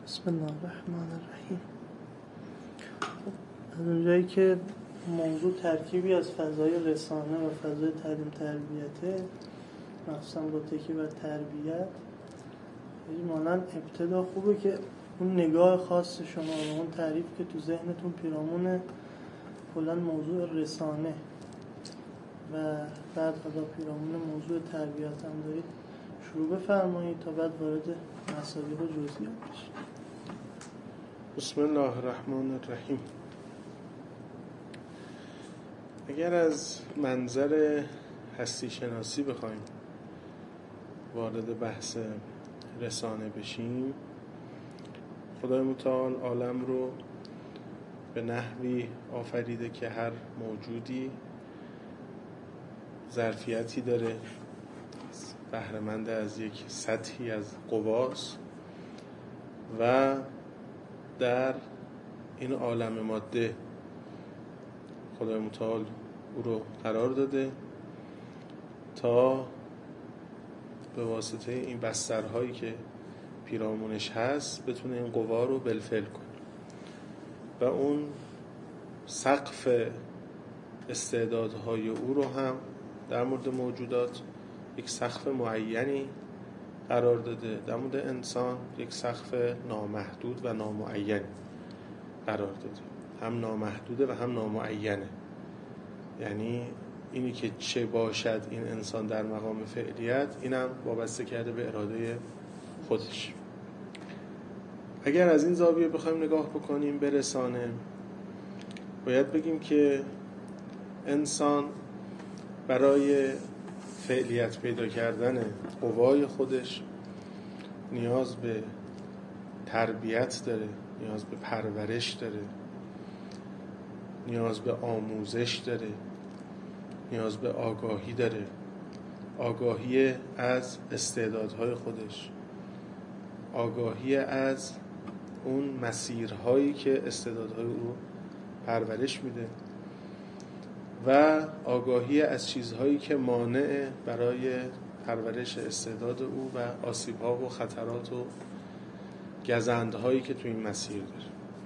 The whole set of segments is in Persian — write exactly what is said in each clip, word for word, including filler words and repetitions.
بسم الله الرحمن الرحیم. از اونجایی که موضوع ترکیبی از فضای رسانه و فضای تعلیم تربیته، مخصوصا با تکی بر تربیت، مانند ابتدا خوبه که اون نگاه خاص شما و اون تعریف که تو ذهنتون پیرامون کلا موضوع رسانه و بعد حالا پیرامون موضوع تربیت هم دارید شروع بفرمایید تا بعد وارد مصادیق و جزئیات بشید. بسم الله الرحمن الرحیم. اگر از منظر هستی شناسی بخوایم وارد بحث رسانه بشیم، خدای متعال عالم رو به نحوی آفریده که هر موجودی ظرفیتی داره، بهره‌مند از یک سطحی از قواست و در این عالم ماده خدای متعال او رو قرار داده تا به واسطه این بسترهایی که پیرامونش هست بتونه این قوا رو بالفعل کنه و اون سقف استعدادهای او رو هم در مورد موجودات یک سقف معینی قرار داده، در مورد انسان یک سقف نامحدود و نامعین قرار داده. هم نامحدوده و هم نامعینه، یعنی اینی که چه باشد این انسان در مقام فعلیت، اینم وابسته کرده به اراده خودش. اگر از این زاویه بخوایم نگاه بکنیم به رسانه، باید بگیم که انسان برای فعلیت پیدا کردن قوای خودش نیاز به تربیت داره، نیاز به پرورش داره، نیاز به آموزش داره، نیاز به آگاهی داره، آگاهی از استعدادهای خودش، آگاهی از اون مسیرهایی که استعدادهای او پرورش میده و آگاهی از چیزهایی که مانع برای پرورش استعداد او و آسیب‌ها و خطرات و گزندهایی که تو این مسیر داره.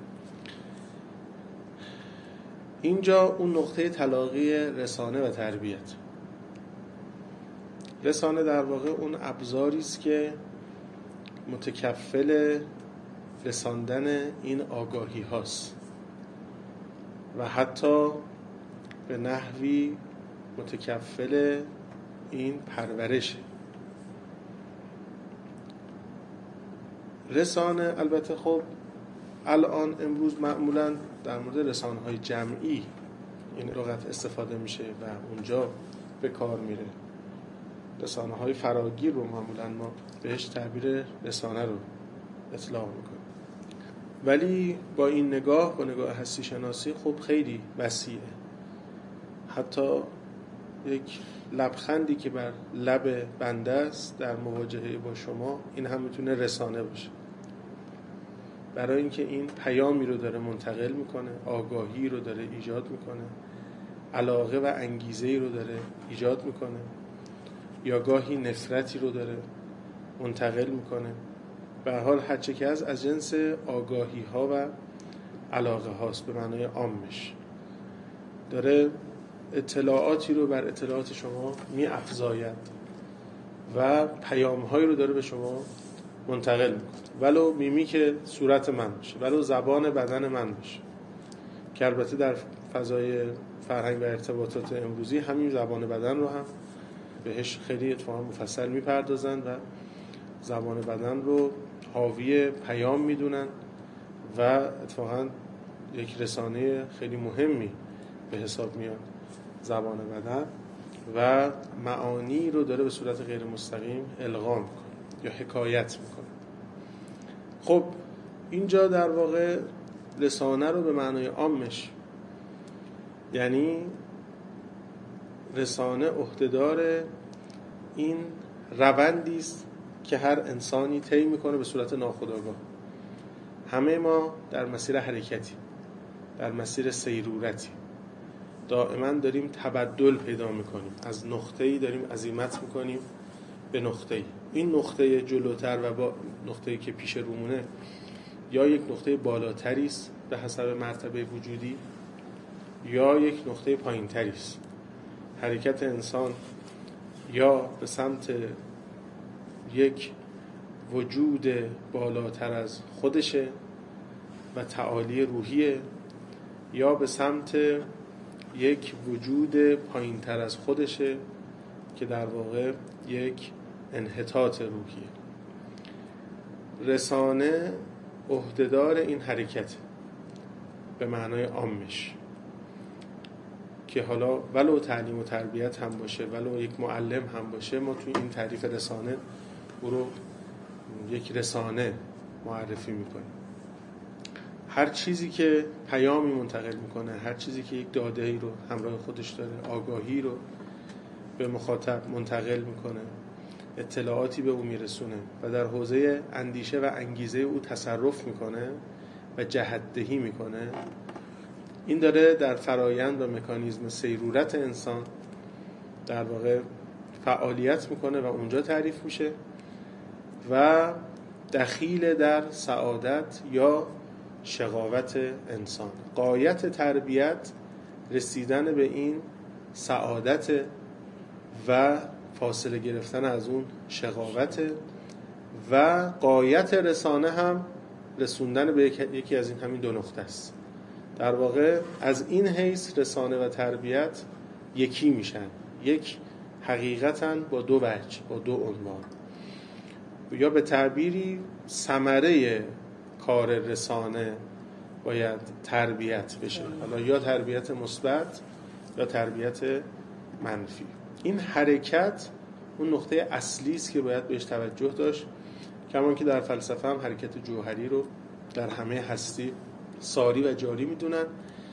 اینجا اون نقطه تلاقی رسانه و تربیت. رسانه در واقع اون ابزاری است که متکفل رساندن این آگاهی هاست و حتی به نحوی متکفل این پرورشه. رسانه البته خب الان امروز معمولا در مورد رسانه‌های جمعی این لغت استفاده میشه و اونجا به کار میره. رسانه‌های فراگیر رو معمولا ما بهش تعبیر رسانه رو اطلاق میکنیم، ولی با این نگاه، با نگاه هستی شناسی، خب خیلی وسیعه. حتی یک لبخندی که بر لب بنده است در مواجهه با شما، این هم میتونه رسانه باشه، برای اینکه این پیامی رو داره منتقل میکنه، آگاهی رو داره ایجاد میکنه، علاقه و انگیزه‌ای رو داره ایجاد میکنه، یا گاهی نفرتی رو داره منتقل میکنه. به هر حال هرچه که از از جنس آگاهی ها و علاقه هاست، به معنای عامش داره اطلاعاتی رو بر اطلاعات شما می افزاید و پیام هایی رو داره به شما منتقل میکنه، ولو میمیک صورت من باشه، ولو زبان بدن من باشه، که البته در فضای فرهنگ و ارتباطات امروزی همین زبان بدن رو هم بهش خیلی اتفاقا مفصل میپردازن و زبان بدن رو حاوی پیام میدونن و اتفاقا یک رسانه خیلی مهمی به حساب میاد زبان بدن و معانی رو داره به صورت غیر مستقیم القا میکنه یا حکایت میکنه. خب اینجا در واقع رسانه رو به معنای عامش، یعنی رسانه عهدهدار این روندی است که هر انسانی طی میکنه به صورت ناخودآگاه. همه ما در مسیر حرکتی، در مسیر سیرورتی، دائما داریم تبدل پیدا میکنیم، از نقطه‌ای داریم عزیمت میکنیم به نقطه‌ای. این نقطه جلوتر و با نقطه‌ای که پیش رومونه یا یک نقطه بالاتری است به حسب مرتبه وجودی یا یک نقطه پایین‌تری است. حرکت انسان یا به سمت یک وجود بالاتر از خودشه و تعالی روحیه، یا به سمت یک وجود پایین‌تر از خودشه که در واقع یک انحطاط روحیه. رسانه عهدهدار این حرکت به معنای عامش، که حالا ولو تعلیم و تربیت هم باشه، ولو یک معلم هم باشه، ما توی این تعریف رسانه او رو یک رسانه معرفی میکنیم. هر چیزی که پیامی منتقل میکنه، هر چیزی که یک داده‌ای رو همراه خودش داره، آگاهی رو به مخاطب منتقل میکنه، اطلاعاتی به او میرسونه و در حوزه اندیشه و انگیزه او تصرف میکنه و جهت‌دهی میکنه، این داره در فرایند و مکانیزم سیرورت انسان در واقع فعالیت میکنه و اونجا تعریف میشه و دخیل در سعادت یا شقاوت انسان. غایت تربیت رسیدن به این سعادت و فاصله گرفتن از اون شقاوت، و غایت رسانه هم رسوندن به یکی از این همین دو نقطه است. در واقع از این حیث رسانه و تربیت یکی میشن، یک حقیقتاً با دو وجه، با دو عنوان. یا به تعبیری ثمره کار رسانه باید تربیت بشه، حالا یا تربیت مثبت یا تربیت منفی. این حرکت اون نقطه اصلی است که باید بهش توجه داشت، کمان که در فلسفه هم حرکت جوهری رو در همه هستی ساری و جاری میدونن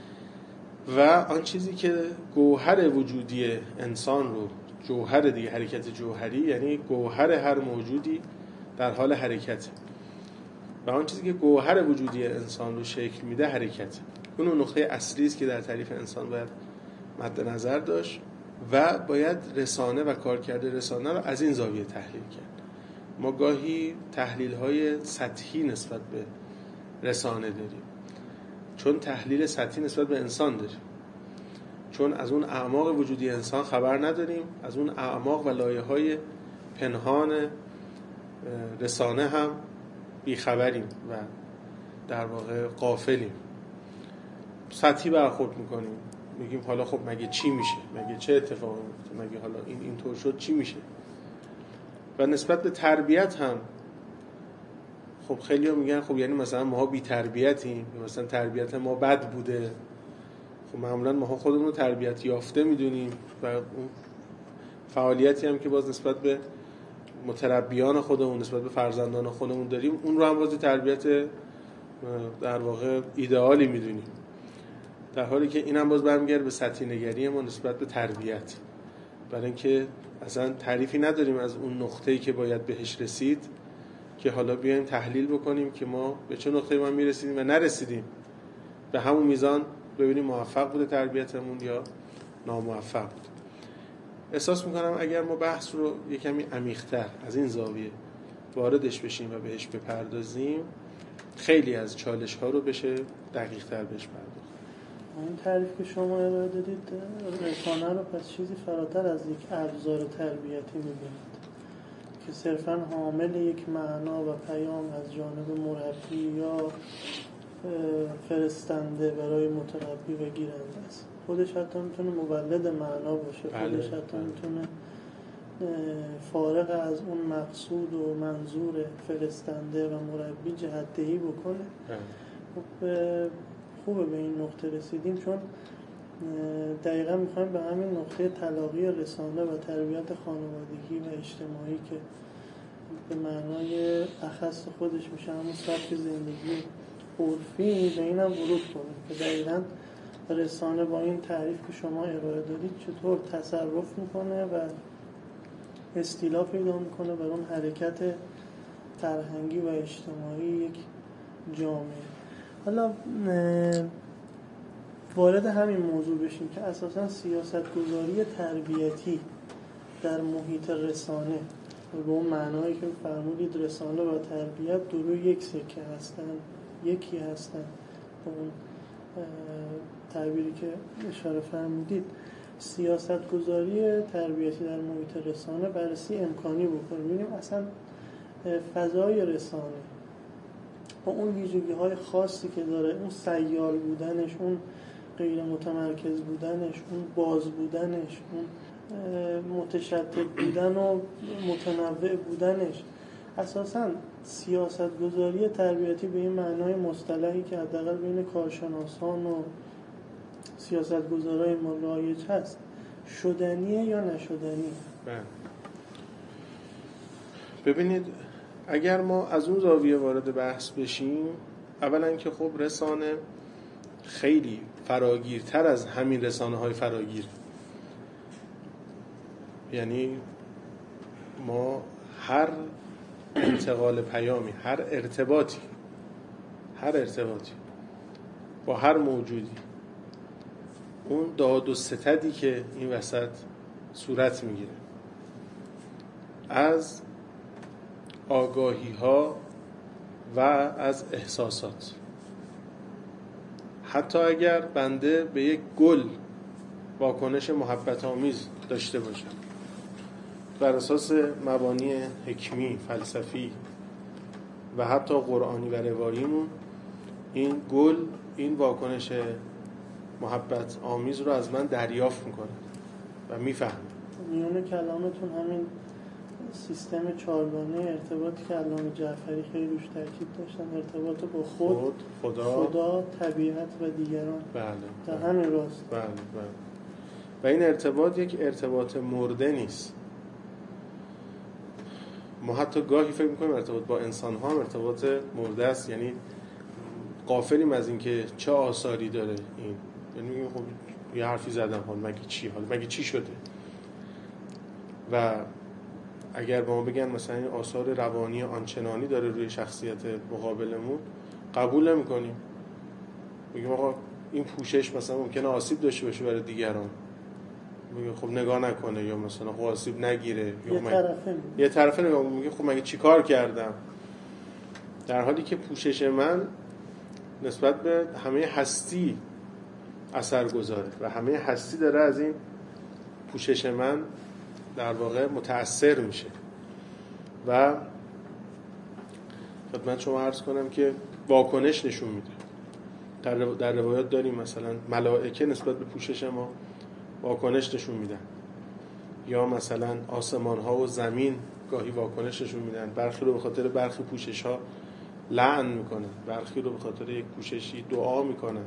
و آن چیزی که گوهر وجودی انسان رو، جوهر دیگه، حرکت جوهری یعنی گوهر هر موجودی در حال حرکت، و آن چیزی که گوهر وجودی انسان رو شکل میده حرکت. اون نقطه اصلی است که در تعریف انسان باید مد نظر داشت و باید رسانه و کارکرد رسانه رو از این زاویه تحلیل کرد. ما گاهی تحلیل‌های سطحی نسبت به رسانه داریم، چون تحلیل سطحی نسبت به انسان داریم، چون از اون اعماق وجودی انسان خبر نداریم، از اون اعماق و لایه‌های پنهان رسانه هم بیخبریم و در واقع غافلیم. سطحی برخورد میکنیم، میگیم حالا خب مگه چی میشه، مگه چه اتفاقی میفته، مگه حالا این اینطور شد چی میشه. و نسبت به تربیت هم خب خیلی ها میگن خب یعنی مثلا ماها بی تربیتیم، مثلا تربیت ما بد بوده. خب معمولا ماها خودمون رو تربیت یافته میدونیم و اون فعالیتی هم که باز نسبت به متربیان خودمون، نسبت به فرزندان خودمون داریم، اون رو هم باز تربیت در واقع ایدئالی میدونیم، در حالی که این هم باز برمیگرده به سطحی نگری ما نسبت به تربیت، برای اینکه اصلا تعریفی نداریم از اون نقطه‌ای که باید بهش رسید که حالا بیایم تحلیل بکنیم که ما به چه نقطه‌ای ما میرسیدیم و نرسیدیم، به همون میزان ببینیم موفق بوده تربیتمون یا ناموفق بود. احساس میکنم اگر ما بحث رو یه کمی عمیق‌تر از این زاویه واردش بشیم و بهش بپردازیم، خیلی از چالش ها رو بشه دقیق‌تر بهش پرداخت. این تعریف که شما ارائه دادید رسانه رو پس چیزی فراتر از یک ابزار تربیتی می‌بینید که صرفاً حامل یک معنا و پیام از جانب مربی یا فرستنده برای متربی و گیرنده است. خودش حتی میتونه مولد معنا باشه، خودش حتی میتونه فارغ از اون مقصود و منظور فرستنده و مربی جهت‌دهی بکنه. خب خوبه به این نقطه رسیدیم، چون دقیقا میخوایم به همین نقطه تلاقی رسانه و تربیت خانوادگی و اجتماعی که به معنای اخص خودش میشه همون سبک زندگی عرفی، به این هم ورود کنیم که دقیقا رسانه با این تعریف که شما ارائه دادید چطور تصرف میکنه و استیلا پیدا میکنه بر اون حرکت فرهنگی و اجتماعی یک جامعه. حالا وارد همین موضوع بشیم که اساساً سیاستگذاری تربیتی در محیط رسانه به اون معنایی که فرمودید رسانه و تربیت دو روی یک سکه هستن، یکی هستن. به اون تعبیری که اشاره فرمودید، سیاست گذاری تربیتی در محیط رسانه بررسی امکانی بکنیم، ببینیم اصلا فضای رسانه با اون ویژگی های خاصی که داره، اون سیال بودنش، اون غیر متمرکز بودنش، اون باز بودنش، اون متشتت بودن و متنوع بودنش، اساساً سیاست گذاری تربیتی به این معنای مصطلحی که حداقل بین کارشناسان و سیاست گذارای ما رایج هست شدنیه یا نشدنیه؟ ببینید اگر ما از اون زاویه وارد بحث بشیم، اولا که خب رسانه خیلی فراگیرتر از همین رسانه های فراگیر، یعنی ما هر انتقال پیامی، هر ارتباطی هر ارتباطی با هر موجودی، اون داد و ستدی که این وسط صورت میگیره از آگاهی ها و از احساسات، حتی اگر بنده به یک گل واکنش محبت آمیز داشته باشم، بر اساس مبانی حکمی، فلسفی و حتی قرآنی و رواییمون، این گل این واکنش محبت آمیز رو از من دریافت میکنه و میفهمه. میونه کلامتون همین سیستم چهارگانه ارتباطی که علامه جعفری خیلی روش تاکید داشتن، ارتباط با خود، خود خدا, خدا، طبیعت و دیگران، بله در بله. همین راست. بله بله. و این ارتباط یک ارتباط مرده نیست. ما حتی گاهی فکر میکنیم ارتباط با انسان ها هم ارتباط مرده است، یعنی غافلیم از این که چه آثاری داره این. یعنی میگیم خب یه حرفی زدم، حال مگه چی، حال مگه چی شده؟ و اگر به ما بگن مثلا این آثار روانی آنچنانی داره روی شخصیت مقابلمون، قبول نمی‌کنیم. میگیم آقا این پوشش مثلا ممکنه آسیب داشته باشه برای دیگران، میگه خب نگاه نکنه، یا مثلا خب آسیب نگیره، یا یه طرفه یه طرفه نگاه میگه خب مگه چیکار کردم، در حالی که پوشش من نسبت به همه هستی اثر گذاره و همه هستی داره از این پوشش من در واقع متأثر میشه. و خدمت شما عرض کنم که واکنش نشون میده. در, رو... در روایات داریم مثلا ملائکه نسبت به پوشش ما واکنش نشون میدن، یا مثلا آسمان ها و زمین گاهی واکنش نشون میدن، برخی رو به خاطر برخی پوشش ها لعن میکنن، برخی رو به خاطر یک پوششی دعا میکنن،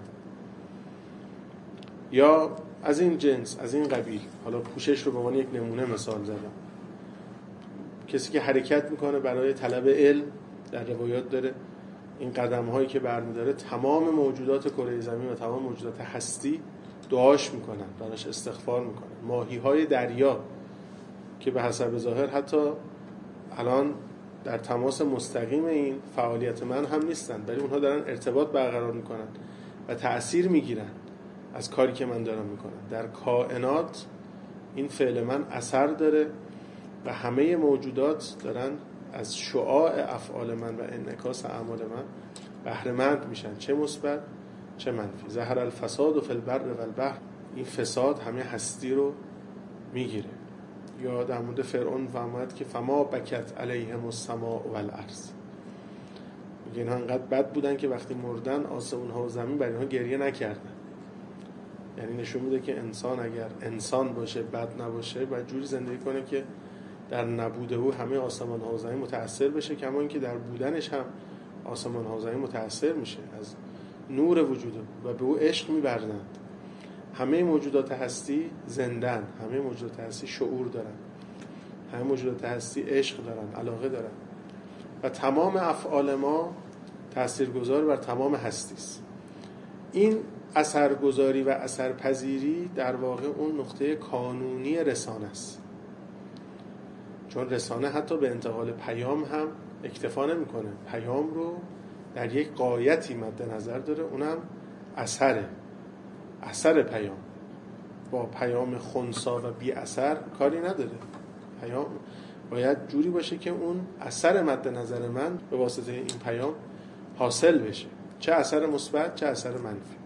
یا از این جنس، از این قبیل. حالا پوشش رو به عنوان یک نمونه مثال زدم. کسی که حرکت میکنه برای طلب علم، در روایات داره این قدم هایی که برمیداره تمام موجودات کره زمین و تمام موجودات هستی دعاش میکنن، براش استغفار میکنن. ماهی های دریا که به حسب ظاهر حتی الان در تماس مستقیم این فعالیت من هم نیستن، ولی اونها دارن ارتباط برقرار میکنن و تأثیر میگیرن از کاری که من دارم میکنم. در کائنات این فعل من اثر داره و همه موجودات دارن از شعاع افعال من و انعکاس اعمال من بهره مند میشن، چه مثبت چه منفی. ظهر الفساد فی البر و البحر، این فساد همه هستی رو میگیره. یا در مورد فرعون فرمود که فما بکت علیهم السماء والارض، میگه اینها انقدر بد بودن که وقتی مردن آسمون ها و زمین بر اینها گریه نکردن. یعنی نشون میده که انسان اگر انسان باشه، بد نباشه، باید جوری زندگی کنه که در نبود او همه آسمان ها و زمین متأثر بشه، کما اینکه در بودنش هم آسمان ها و زمین متأثر میشه از نور وجود و به او عشق می‌ورزند. همه موجودات هستی زندن، همه موجودات هستی شعور دارن، همه موجودات هستی عشق دارن، علاقه دارن و تمام افعال ما تاثیرگذار بر تمام هستی است. این اثرگذاری و اثرپذیری در واقع اون نقطه کانونی رسانه است، چون رسانه حتی به انتقال پیام هم اکتفا نمی‌کنه، پیام رو در یک غایتی مد نظر داره، اونم اثره، اثر پیام. با پیام خنثی و بی اثر کاری نداره. پیام باید جوری باشه که اون اثر مد نظر من به واسطه این پیام حاصل بشه، چه اثر مثبت چه اثر منفی.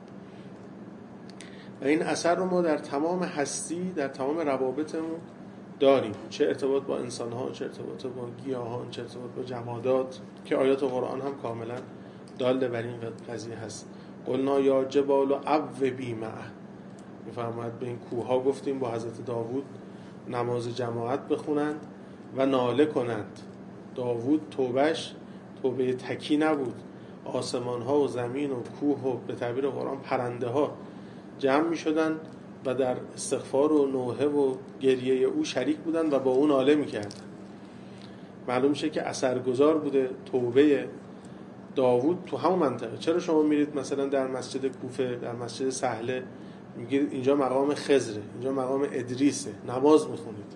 و این اثر رو ما در تمام هستی، در تمام روابطمون داریم، چه ارتباط با انسان‌ها، چه ارتباط با گیاهان، چه ارتباط با جمادات، که آیات قرآن هم کاملا دال بر این قضیه هست. قلنا یا جبال اوبی معه، میفرماید به این کوه‌ها گفتیم با حضرت داوود نماز جماعت بخونند و ناله کنند. داوود توبهش توبه تکی نبود، آسمان‌ها و زمین و کوه و به تعبیر قرآن پرنده‌ها جمع می‌شدند و در استغفار و نوحه و گریه او شریک بودند و با اون ناله می‌کردند. معلوم میشه که اثرگذار بوده توبه داوود تو همون منطقه. چرا شما میرید مثلا در مسجد کوفه، در مسجد سهله، میگید اینجا مقام خضره، اینجا مقام ادریسه، نماز میخونید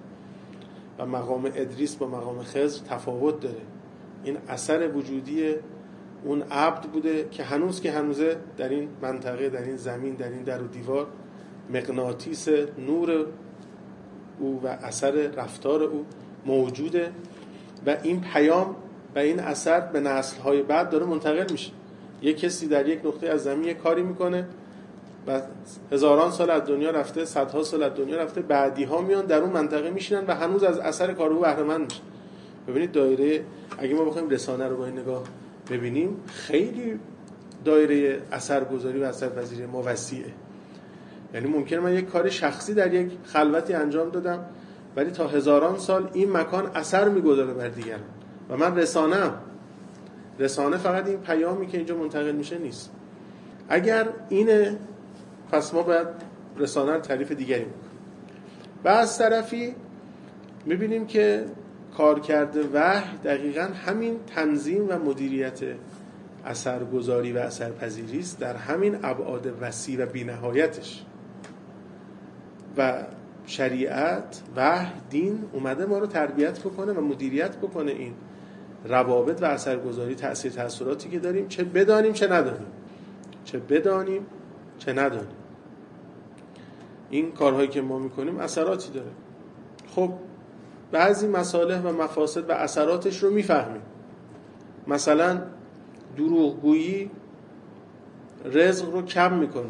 و مقام ادریس با مقام خضر تفاوت داره. این اثر وجودی اون عبد بوده که هنوز که هنوزه در این منطقه، در این زمین، در این در و دیوار مغناطیس نور او و اثر رفتار او موجوده و این پیام و این اثر به نسل‌های بعد داره منتقل میشه. یک کسی در یک نقطه از زمین یک کاری میکنه و هزاران سال از دنیا رفته، صدها سال از دنیا رفته، بعدی ها میان در اون منطقه میشینن و هنوز از اثر کار او بهره مند میشن. ببینید دایره، اگه ما بخوایم رسانه رو با این نگاه ببینیم، خیلی دایره اثرگذاری و اثرپذیری ما وسیعه. یعنی ممکنه من یک کار شخصی در یک خلوتی انجام دادم ولی تا هزاران سال این مکان اثر میگذاره بر دیگران و من رسانه‌ام. رسانه فقط این پیامی که اینجا منتقل میشه نیست. اگر اینه پس ما باید رسانه رو تعریف دیگری بکنیم. و از طرفی میبینیم که کارکرد وحی دقیقاً همین تنظیم و مدیریت اثرگذاری و اثرپذیری است در همین ابعاد وسیع و بی‌نهایتش. و شریعت، وحی، دین اومده ما رو تربیت بکنه و مدیریت بکنه این روابط و اثرگذاری، تأثیر تأثیراتی که داریم، چه بدانیم چه ندانیم، چه بدانیم چه ندانیم. این کارهایی که ما میکنیم اثراتی داره. خب بعضی مصالح و مفاسد و اثراتش رو میفهمیم. مثلا دروغگویی رزق رو کم میکنه.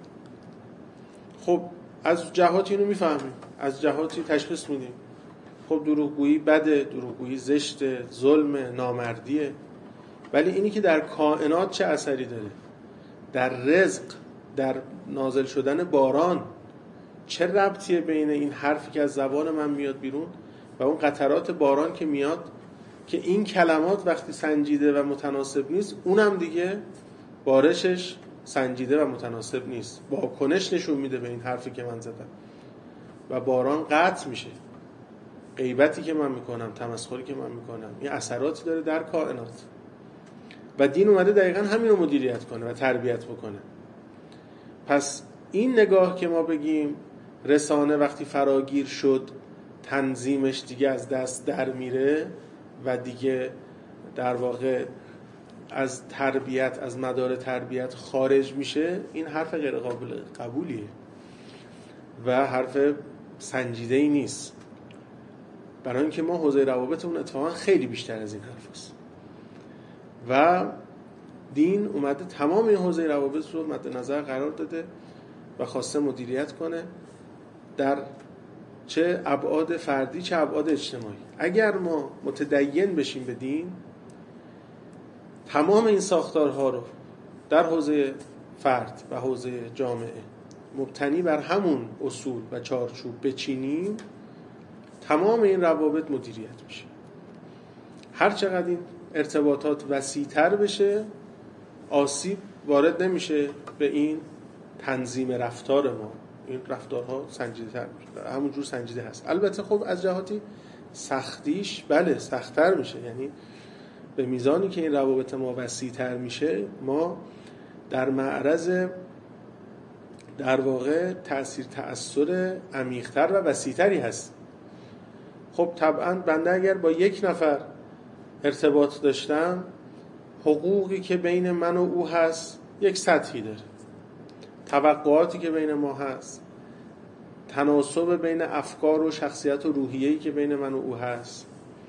خب از جهاتی اینو میفهمیم، از جهاتی تشخیص میدیم. خب دروغگویی بده، دروغگویی زشته، ظلم، نامردیه. ولی اینی که در کائنات چه اثری داره، در رزق، در نازل شدن باران، چه ربطیه بین این حرفی که از زبان من میاد بیرون و اون قطرات باران که میاد، که این کلمات وقتی سنجیده و متناسب نیست، اونم دیگه بارشش سنجیده و متناسب نیست، واکنش نشون میده به این حرفی که من زدم و باران قطع میشه. غیبتی که من میکنم، تمسخری که من میکنم، این اثراتی داره در کائنات و دین اومده دقیقاً همین رو مدیریت کنه و تربیت بکنه. پس این نگاه که ما بگیم رسانه وقتی فراگیر شد تنظیمش دیگه از دست در میره و دیگه در واقع از تربیت، از مدار تربیت خارج میشه، این حرف غیر قابل قبولیه و حرف سنجیده‌ای نیست. برای اینکه ما حوزه روابط اون اتفاقا خیلی بیشتر از این حرف هست و دین اومده تمام این حوزه روابط رو مد نظر قرار داده و خواسته مدیریت کنه در چه ابعاد فردی چه ابعاد اجتماعی. اگر ما متدین بشیم به دین، تمام این ساختارها رو در حوزه فرد و حوزه جامعه مبتنی بر همون اصول و چارچوب بچینیم، تمام این روابط مدیریت میشه. هر چقدر این ارتباطات وسیع‌تر بشه، آسیب وارد نمیشه به این تنظیم رفتار ما. این رفتارها سنجیده تر میشه، همون جور سنجیده هست. البته خب از جهاتی سختیش بله سخت‌تر میشه، یعنی به میزانی که این روابط ما وسیع‌تر میشه، ما در معرض در واقع تأثیر تأثیر عمیق‌تر و وسیع‌تری هست. خب طبعا بنده اگر با یک نفر ارتباط داشتم، حقوقی که بین من و او هست یک سطحی داره، توقعاتی که بین ما هست، تناسب بین افکار و شخصیت و روحیه‌ای که بین من و او هست،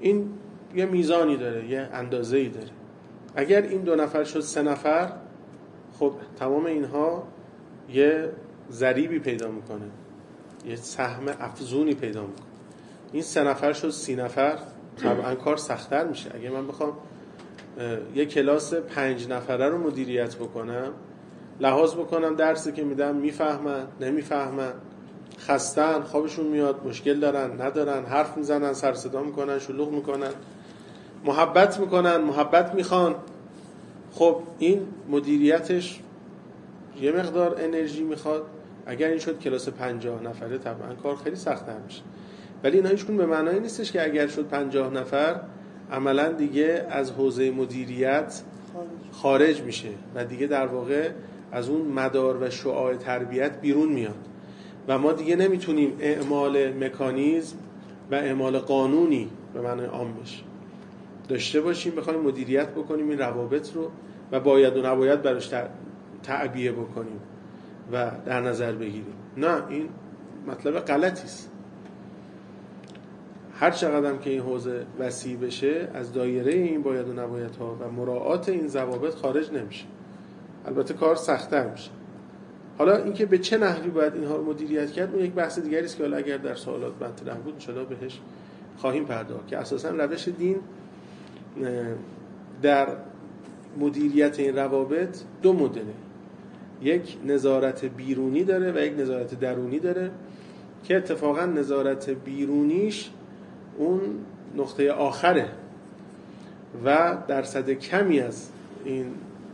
این یه میزانی داره، یه اندازه‌ای داره. اگر این دو نفر شد سه نفر، خب تمام اینها یه ضریبی پیدا میکنه، یه سهم افزونی پیدا میکنه. این سه نفر شد سی نفر، طبعا کار سخت‌تر میشه. اگه من بخوام یه کلاس پنج نفره رو مدیریت بکنم، لحاظ بکنم درسی که میدم میفهمن نمیفهمن، خستن خوابشون میاد، مشکل دارن ندارن، حرف میزنن، سر صدا میکنن، شلوغ میکنن، محبت میکنن، محبت میخوان، خب این مدیریتش یه مقدار انرژی میخواد. اگر این شد کلاس پنجاه نفره، طبعا کار خیلی سخت‌تر میشه. ولی اینا هیچکدوم به معنایی نیستش که اگر شد پنجاه نفر عملا دیگه از حوزه مدیریت خارج میشه و دیگه در واقع از اون مدار و شعاع تربیت بیرون میاد و ما دیگه نمیتونیم اعمال مکانیزم و اعمال قانونی به معنای عامش داشته باشیم، بخوایم مدیریت بکنیم این روابط رو و باید و نباید براش تعبیه بکنیم و در نظر بگیریم. نه، این مطلب غلطی است. هر چقدر که این حوزه وسیع بشه از دایره این باید و نباید ها و مراعات این ضوابط خارج نمیشه، البته کار سخت‌تر میشه. حالا اینکه به چه نحوی باید اینها رو مدیریت کرد اون یک بحث دیگری است که حالا اگر در سوالات مطرح بود انشالله بهش خواهیم پرداخت، که اساساً روش دین در مدیریت این روابط دو مدله، یک نظارت بیرونی داره و یک نظارت درونی داره که اتفاقاً نظارت بیرونیش اون نقطه آخره و درصد کمی از این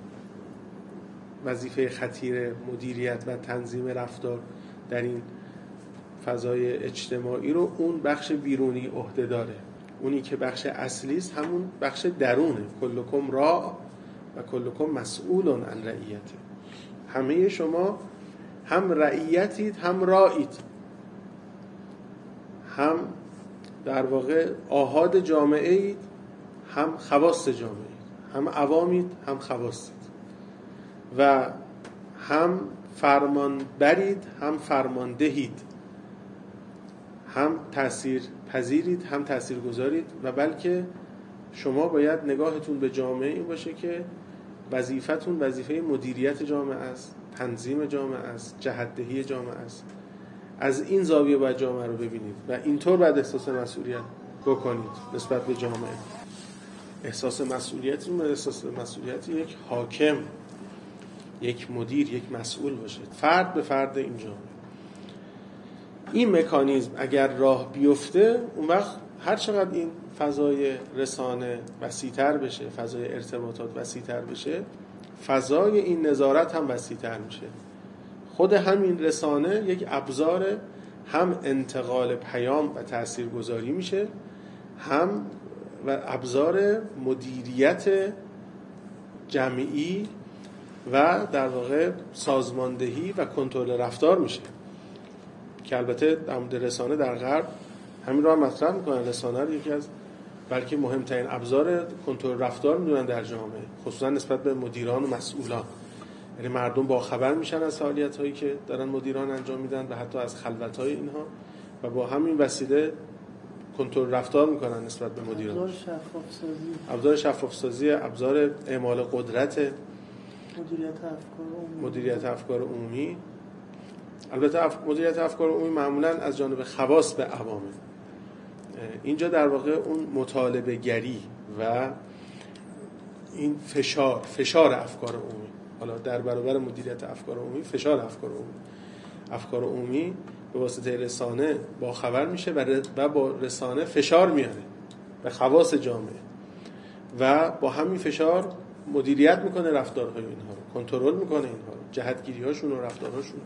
وظیفه خطیر مدیریت و تنظیم رفتار در این فضای اجتماعی رو اون بخش بیرونی عهده داره. اونی که بخش اصلی است همون بخش درونه، کلکم راع و کلکم مسئول عن رعیته. همه شما هم رعیتید هم راعید، هم در واقع آحاد جامعه اید هم خواص جامعه اید، هم عوامید هم خواصید و هم فرمان برید هم فرمان دهید، هم تأثیر پذیرید هم تأثیر گذارید و بلکه شما باید نگاهتون به جامعه این باشه که وظیفتون وظیفه مدیریت جامعه است، تنظیم جامعه است، جهت‌دهی جامعه است. از این زاویه باید جامعه رو ببینید و اینطور باید احساس مسئولیت بکنید نسبت به جامعه. احساس مسئولیت این احساس مسئولیت یک حاکم، یک مدیر، یک مسئول باشه، فرد به فرد این جامعه. این مکانیزم اگر راه بیفته اون وقت هر چقدر این فضای رسانه وسیع‌تر بشه، فضای ارتباطات وسیع‌تر بشه، فضای این نظارت هم وسیع‌تر میشه. خود همین رسانه یک ابزار هم انتقال پیام و تاثیرگذاری میشه، هم و ابزار مدیریت جمعی و در واقع سازماندهی و کنترل رفتار میشه که البته در مورد رسانه در غرب همین رو هم مطرح میکنن. رسانه رو یکی از بلکه مهمترین ابزار کنترل رفتار میدونن در جامعه، خصوصا نسبت به مدیران و مسئولان. یعنی مردم با خبر میشن از فعالیت‌هایی که دارن مدیران انجام میدن و حتی از خلوت‌های اینها و با همین وسیله کنترل رفتار میکنن نسبت به مدیران. ابزار شفاف‌سازی، ابزار شفاف‌سازی، ابزار اعمال قدرت، مدیریت افکار عمومی. مدیریت افکار عمومی. البته اف... مدیریت افکار عمومی معمولاً از جانب خواص به عوامه. اینجا در واقع اون مطالبه گری و این فشار فشار افکار عمومی، حالا در برابر مدیریت افکار عمومی فشار افکار عمومی، افکار عمومی به واسطه رسانه با خبر میشه و, ر... و با رسانه فشار میاره به خواص جامعه و با همین فشار مدیریت میکنه رفتارهای اینها رو، کنترل میکنه اینها رو، جهتگیری‌هاشون و رفتارهاشون.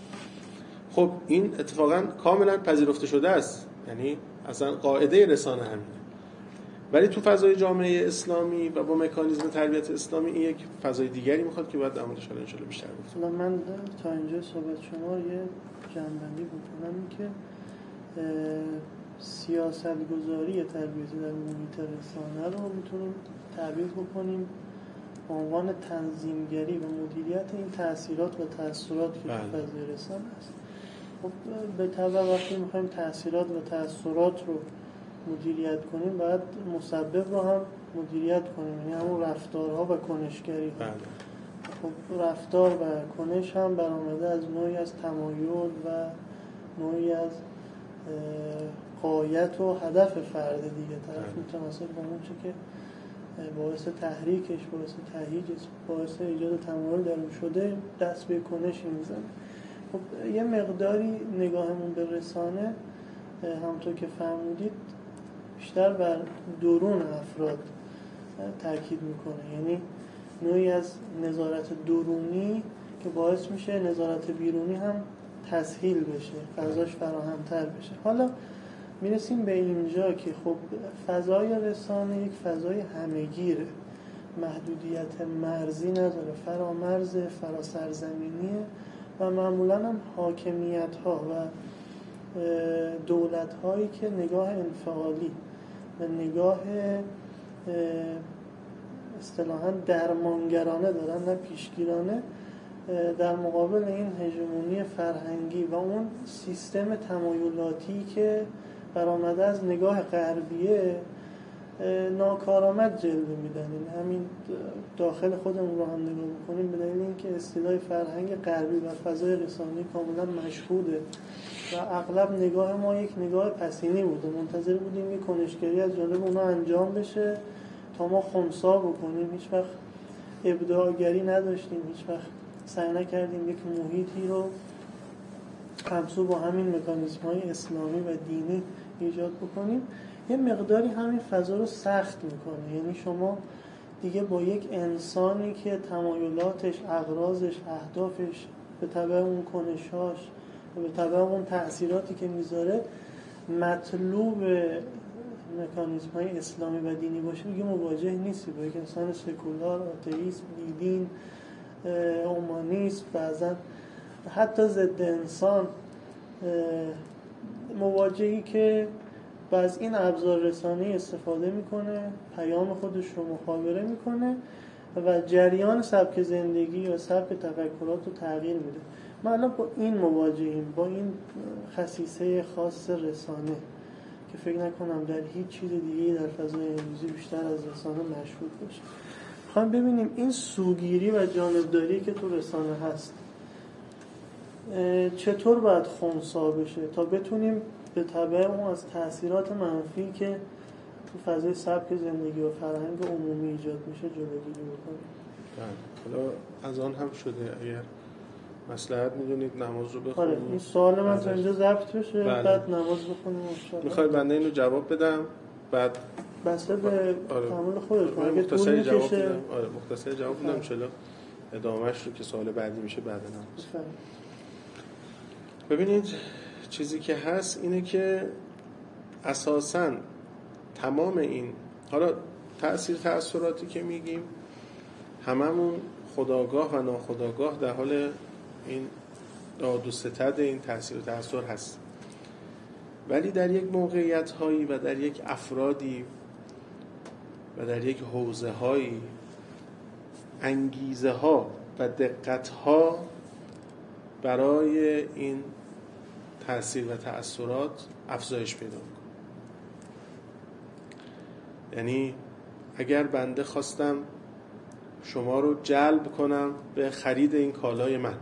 خب این اتفاقا کاملا پذیرفته شده است، یعنی اصلا قاعده رسانه همینه. ولی تو فضای جامعه اسلامی و با مکانیزم تربیت اسلامی این یک فضای دیگری میخواد که باید در موردش ان شاءالله بیشتر بگیم. حالا من تا اینجا صحبت شما یه جنبندی بکنم، این که سیاست گذاری تربیتی در محیط رسانه رو میتونیم تعبیر بکنیم به عنوان تنظیمگری و مدیریت این تأثیرات و تأثیرات که تو فضای رسانه است. خب به طبع وقتی میخوایم تأثیرات و تأثیرات رو مدیریت کنیم باید مسبب رو هم مدیریت کنیم، یعنی همون رفتارها و کنشگری ها. خب رفتار و کنش هم برآمده از نوعی از تمایل و نوعی از غایت و هدف فرد دیگه، طرف متناسب با اون چه که باعث تحریکش، باعث تهییجش، باعث ایجاد تمایل در اون شده دست به کنشی میزنه. خب یه مقداری نگاهمون به رسانه همونطور که فرمودید بیشتر بر درون افراد تاکید میکنه، یعنی نوعی از نظارت درونی که باعث میشه نظارت بیرونی هم تسهیل بشه، فضاش فراهمتر بشه. حالا میرسیم به اینجا که خب فضای رسانه یک فضای همه‌گیره، محدودیت مرزی نداره، فرامرز، فراسرزمینیه و معمولا هم حاکمیت ها و دولت هایی که نگاه انفعالی و نگاه اصطلاحاً درمانگرانه دارن نه پیشگیرانه در مقابل این هژمونی فرهنگی و اون سیستم تمایلاتی که برآمده از نگاه غربیه ناکارآمد جلوه میدن. همین داخل خودمون رو هم نگاه بکنیم به دلیل اینکه استیلای فرهنگ غربی و فضای رسانه‌ای کاملا مشهوده و اغلب نگاه ما یک نگاه پسینی بوده، منتظر بودیم یک کنشگری از جانب اونا انجام بشه تا ما خنثی بکنیم، هیچ وقت ابداعگری نداشتیم، هیچ وقت سعی نکردیم یک محیطی رو همسو با همین مکانیزم‌های اسلامی و دینی ایجاد بکنیم. یه مقداری همین فضا رو سخت میکنه، یعنی شما دیگه با یک انسانی که تمایلاتش، اغراضش، اهدافش به تبع اون کنشاش و به تبع اون تأثیراتی که میذاره مطلوب مکانیزم‌های اسلامی و دینی باشه دیگه مواجه نیستی با یک انسان سکولار، آتئیست، بیدین، اومانیست، بعضا حتی ضد انسان مواجهی که باز این ابزار رسانه‌ای استفاده میکنه، پیام خودش رو مخابره میکنه و جریان سبک زندگی و سبک تفکرات رو تغییر میده. ما الان با این مواجهیم، با این خصیصه خاص رسانه که فکر نکنم در هیچ چیز دیگه‌ای در فضای امروزی بیشتر از رسانه مشهود باشه. خواهیم ببینیم این سوگیری و جانبداری که تو رسانه هست چطور باید خنثی بشه تا بتونیم به تبع اون از تأثیرات منفی که تو فضای سبک زندگی و فرهنگ عمومی ایجاد میشه جلوگیری بکنیم. حالا از آن هم شده اگر مصلحت میدونید نماز رو بخونیم. آره این سوال من تا اینجا ضبط بشه بله. بعد نماز بخونیم انشاءالله. میخواید بنده اینو جواب بدم بعد بسته به آره. تعامل خودتون آره. اگه طول جواب میکشه بدم. آره مختصر جواب بدم چلا ادامهش رو که سوال بعدی میشه بعد نماز. ببینید چیزی که هست اینه که اساساً تمام این حالا تأثیر تأثیراتی که میگیم هممون خودآگاه و ناخودآگاه در حال این داد و ستد این تأثیر و تأثیر هست، ولی در یک موقعیت هایی و در یک افرادی و در یک حوزه هایی انگیزه ها و دقت ها برای این تأثیر و تأثیرات افزایش پیدا میکنه. یعنی اگر بنده خواستم شما رو جلب کنم به خرید این کالای من،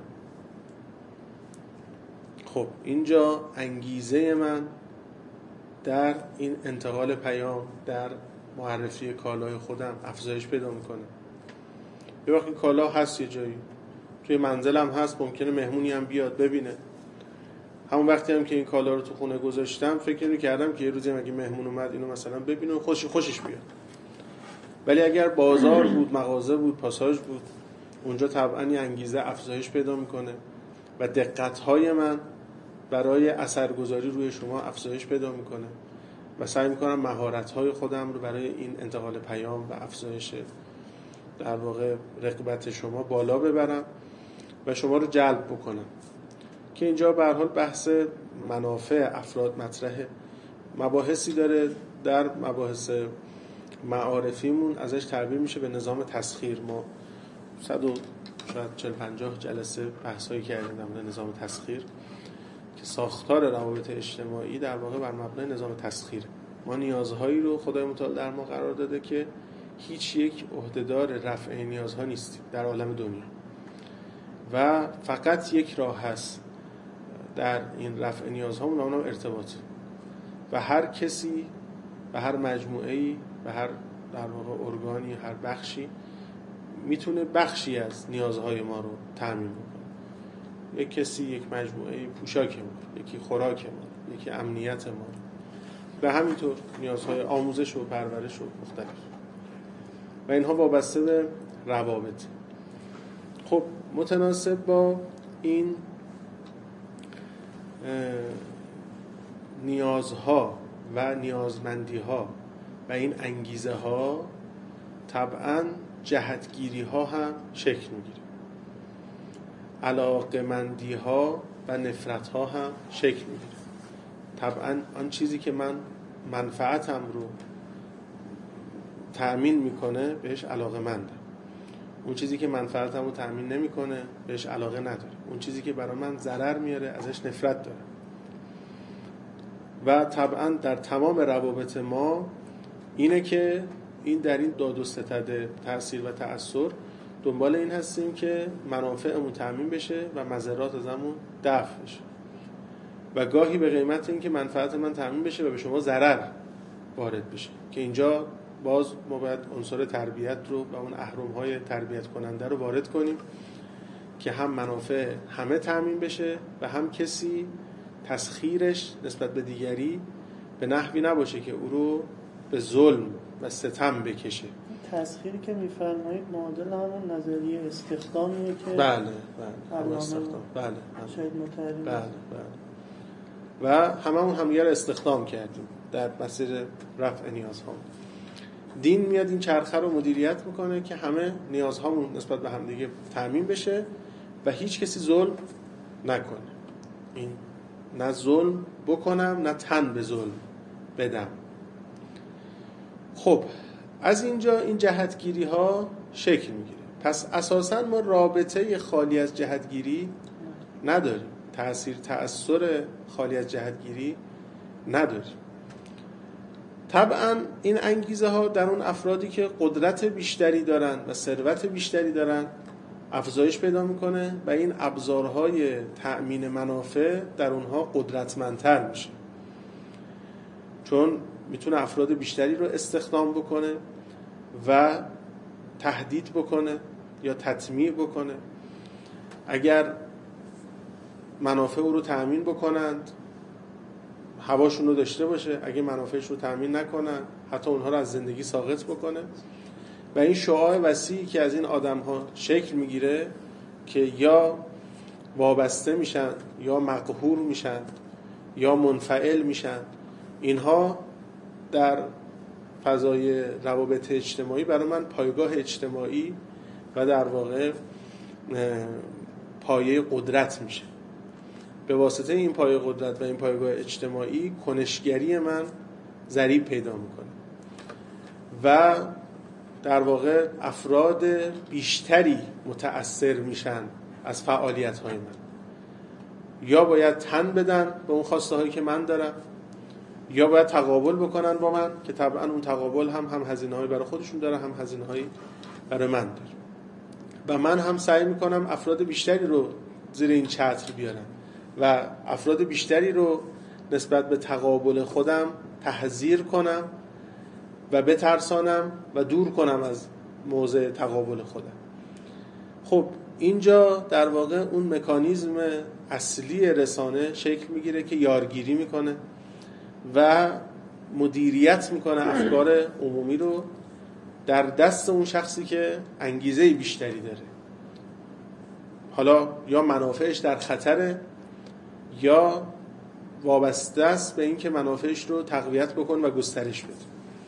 خب اینجا انگیزه من در این انتقال پیام، در معرفی کالای خودم افزایش پیدا میکنه. یه وقتی کالا هست یه جایی توی منزلم هست، ممکنه مهمونی هم بیاد ببینه. همون وقتی هم که این کالا رو تو خونه گذاشتم فکر می‌کردم که یه روزی اگه مهمون اومد اینو مثلا ببینه و خوش خوشش بیاد. ولی اگر بازار بود، مغازه بود، پاساژ بود، اونجا طبعاً یه انگیزه افزایش پیدا میکنه و دقت‌های من برای اثرگذاری روی شما افزایش پیدا میکنه و سعی میکنم مهارت‌های خودم رو برای این انتقال پیام و افزایش در واقع رغبت شما بالا ببرم و شما رو جلب بکنم. که اینجا به هر حال بحث منافع افراد مطرحه، مباحثی داره در مباحث معارفیمون ازش تعبیر میشه به نظام تسخیر. ما صد و چهل پنجاه جلسه بحثایی کردیم در مورد نظام تسخیر که ساختار روابط اجتماعی در واقع بر مبنای نظام تسخیر. ما نیازهایی رو خدای متعال در ما قرار داده که هیچ یک عهدهدار رفع نیازها نیستیم در عالم دنیا و فقط یک راه هست در این رفع نیازها، اون اونم ارتباط و هر کسی و هر مجموعه‌ای و هر در واقع ارگانی، هر بخشی میتونه بخشی از نیازهای ما رو تامین بکنه. یک کسی، یک مجموعه پوشاک ما، یکی خوراک ما، یکی امنیت ما و همینطور نیازهای آموزش و پرورش و مختلف و اینها وابسته به روابط. خب متناسب با این نیازها و نیازمندی‌ها و این انگیزه ها طبعاً جهتگیری ها هم شکل میگیره، علاقمندی ها و نفرت ها هم شکل میگیره. طبعاً آن چیزی که من منفعتم رو تأمین میکنه بهش علاقمندم، اون چیزی که منفعتم رو تأمین نمیکنه بهش علاقه نداره، اون چیزی که برای من ضرر میاره ازش نفرت داره. و طبعاً در تمام روابط ما اینه که این در این داد و ستد تأثیر و تأثر دنبال این هستیم که منافعمون تأمین بشه و مضرات ازمون دفع بشه و گاهی به قیمت این که منفعت من تأمین بشه و به شما ضرر وارد بشه، که اینجا باز ما باید عنصر تربیت رو و اون اهرم‌های تربیت کننده رو وارد کنیم که هم منافع همه تأمین بشه و هم کسی تسخیرش نسبت به دیگری به نحوی نباشه که او رو به ظلم و ستم بکشه. تسخیری که میفرمایید معادل همون نظریه استخدامیه که بله بله استخدام بله شاید متحریم بله بله و هممون همدیگر استخدام کردیم در مسیر رفع نیازها. دین میاد این چرخه رو مدیریت میکنه که همه نیازهامون نسبت به همدیگه تامین بشه و هیچ کسی ظلم نکنه. این نه ظلم بکنم نه تن به ظلم بدم. خب از اینجا این جهتگیری ها شکل میگیره. پس اساساً ما رابطه خالی از جهتگیری نداریم، تأثیر تأثیر خالی از جهتگیری نداریم. طبعاً این انگیزه ها در اون افرادی که قدرت بیشتری دارن و ثروت بیشتری دارن افزایش پیدا میکنه و این ابزارهای تأمین منافع در اونها قدرتمندتر میشه، چون میتونه افراد بیشتری رو استخدام بکنه و تهدید بکنه یا تطمیع بکنه. اگر منافع او رو تأمین بکنند هواشون رو داشته باشه، اگه منافعش رو تأمین نکنن حتی اونها رو از زندگی ساقط بکنه. و این شعاع وسیعی که از این آدم ها شکل میگیره که یا وابسته میشن یا مقهور میشن یا منفعل میشن، اینها در فضای روابط اجتماعی برای من پایگاه اجتماعی و در واقع پایه قدرت میشه. به واسطه این پایه قدرت و این پایگاه اجتماعی کنشگری من ضریب پیدا میکنه و در واقع افراد بیشتری متأثر میشن از فعالیت های من. یا باید تن بدن به اون خواسته هایی که من دارم یا باید تقابل بکنن با من که طبعا اون تقابل هم هم هزینه هایی برای خودشون داره هم هزینه هایی برای من داره و من هم سعی میکنم افراد بیشتری رو زیر این چتر بیارم و افراد بیشتری رو نسبت به تقابل خودم تحذیر کنم و بترسانم و دور کنم از موضع تقابل خودم. خب اینجا در واقع اون مکانیزم اصلی رسانه شکل میگیره که یارگیری میکنه و مدیریت میکنه افکار عمومی رو در دست اون شخصی که انگیزه بیشتری داره، حالا یا منافعش در خطره یا وابسته است به این که منافعش رو تقویت بکن و گسترش بده.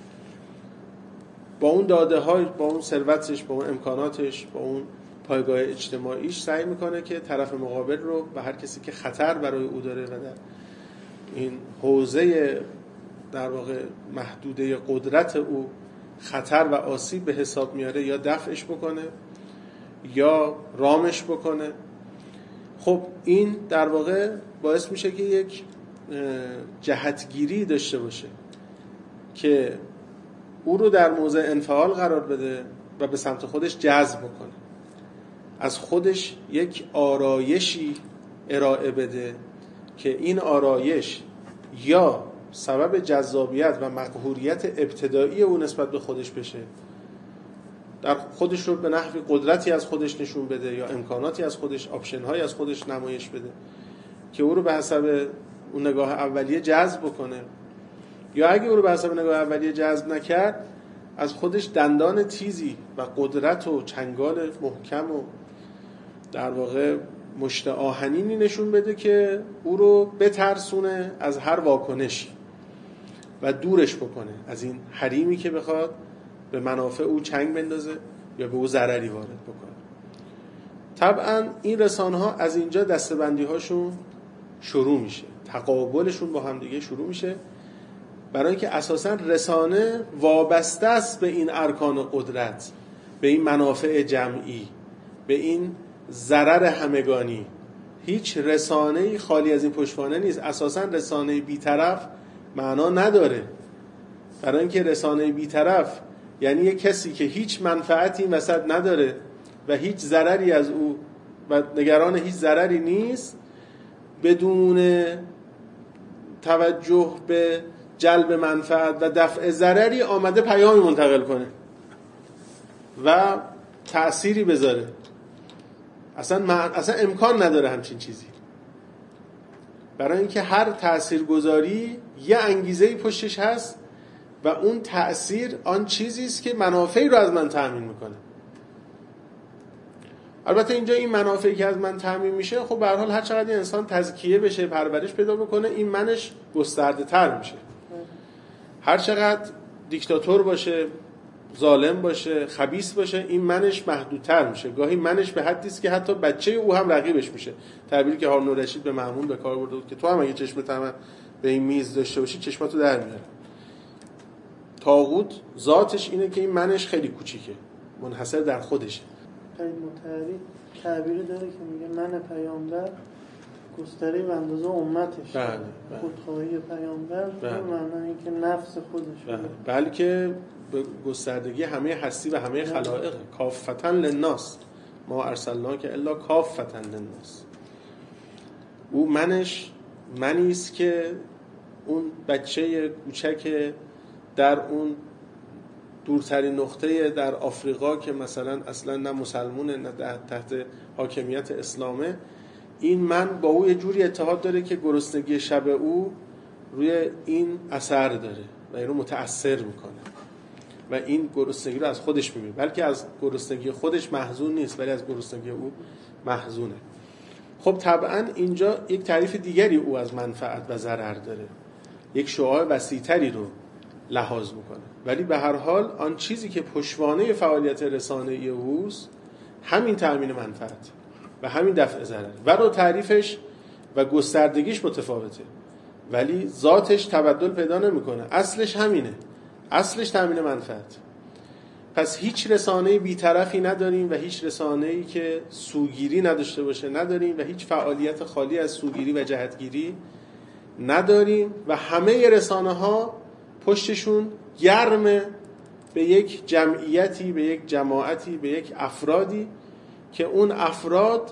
با اون داده های، با اون ثروتش، با اون امکاناتش، با اون پایگاه اجتماعیش سعی میکنه که طرف مقابل رو و هر کسی که خطر برای او داره و در این حوزه در واقع محدوده قدرت او خطر و آسیب به حساب میاره یا دفعش بکنه یا رامش بکنه. خب این در واقع باعث میشه که یک جهتگیری داشته باشه که او رو در موضع انفعال قرار بده و به سمت خودش جذب کنه، از خودش یک آرایشی ارائه بده که این آرایش یا سبب جذابیت و مقهوریت ابتدایی او نسبت به خودش بشه، در خودش رو به نحوی قدرتی از خودش نشون بده یا امکاناتی از خودش، آپشن‌هایی از خودش نمایش بده که او رو به حسب اون نگاه اولیه جذب بکنه، یا اگه او رو به حسب نگاه اولیه جذب نکرد از خودش دندان تیزی و قدرت و چنگال محکم و در واقع مشت آهنینی نشون بده که او رو بترسونه از هر واکنشی و دورش بکنه از این حریمی که بخواد به منافع او چنگ بندازه یا به او ضرری وارد بکنه. طبعا این رسانه ها از اینجا دسته‌بندی هاشون شروع میشه، تقابلشون با هم دیگه شروع میشه، برای اینکه اساسا رسانه وابسته است به این ارکان قدرت، به این منافع جمعی، به این ضرر همگانی. هیچ رسانه‌ای خالی از این پشتوانه نیست. اساسا رسانه بی‌طرف معنا نداره، برای اینکه رسانه بی‌طرف یعنی یک کسی که هیچ منفعتی این وسط نداره و هیچ ضرری از او و نگران هیچ ضرری نیست، بدون توجه به جلب منفعت و دفع ضرری آمده پیامی منتقل کنه و تأثیری بذاره. اصلا من... اصلا امکان نداره همچین چیزی، برای اینکه هر تاثیرگذاری یه انگیزه‌ای پشتش هست و اون تأثیر آن چیزی است که منافعی رو از من تأمین میکنه. البته اینجا این منافعی که از من تأمین میشه، خب به هر حال هر چقدر انسان تزکیه بشه، پرورش پیدا بکنه، این منش گسترده تر میشه. هر چقدر دیکتاتور باشه، ظالم باشه، خبیث باشه، این منش محدودتر میشه. گاهی منش به حدی است که حتی بچه او هم رقیبش میشه. تعبیری که هارون الرشید به مأمون به کار برده بود که تو هم اگه چشمت هم به این میز داشته باشی چشماتو در میاره. طاغوت ذاتش اینه که این منش خیلی کوچیکه، منحصر در خودشه. این متحری تعبیری داره که میگه من پیامبر گستره به اندازه امتش. بله، بله. خودخواهی پیامبر به معنی اینکه نفس خودش، بله. بلکه به گستردگی همه هستی و همه خلائق، کافة للناس ما ارسلناک الا کافة للناس. او منش منی است که اون بچه کوچک در اون دورترین نقطه در آفریقا که مثلا اصلا نه مسلمونه نه تحت حاکمیت اسلامه، این من با او یه جوری اتحاد داره که گرسنگی شب او روی این اثر داره و این رو متأثر میکنه و این گرسنگی رو از خودش میبینه، بلکه از گرسنگی خودش محزون نیست ولی از گرسنگی او محزونه. خب طبعا اینجا یک تعریف دیگری او از منفعت و ضرر داره، یک شعاع وسیع‌تری رو لحاظ میکنه، ولی به هر حال آن چیزی که پشتوانه فعالیت رسانه‌ای اوست همین تأمین منفعت و همین دفع ضرر و رو تعریفش و گستردگیش متفاوته، ولی ذاتش تبدل پیدا نمیکنه. اصلش همینه، اصلش تأمین منفعت. پس هیچ رسانه‌ای بی‌طرفی نداریم و هیچ رسانه‌ای که سوگیری نداشته باشه نداریم و هیچ فعالیت خالی از سوگیری و جهتگیری نداریم و همه رسانه‌ها پشتشون گرمه به یک جمعیتی، به یک جماعتی، به یک افرادی که اون افراد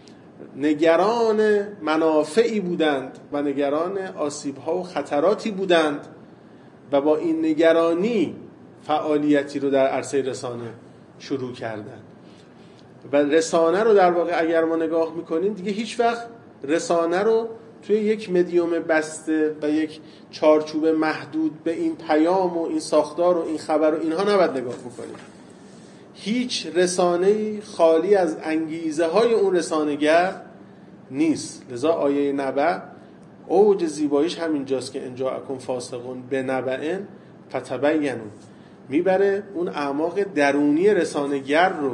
نگران منافعی بودند و نگران آسیب‌ها و خطراتی بودند و با این نگرانی فعالیتی رو در عرصه رسانه شروع کردند. و رسانه رو در واقع اگر ما نگاه میکنیم دیگه هیچ وقت رسانه رو توی یک مدیوم بسته و یک چارچوب محدود به این پیام و این ساختار و این خبر و اینها نباید نگاه بکنیم. هیچ رسانه‌ای خالی از انگیزه های اون رسانه‌گر نیست. لذا آیه نبأ اوج زیباییش همینجاست که ان جاءکم فاسقون بنبأ فتبینوا، میبره اون اعماق درونی رسانه‌گر رو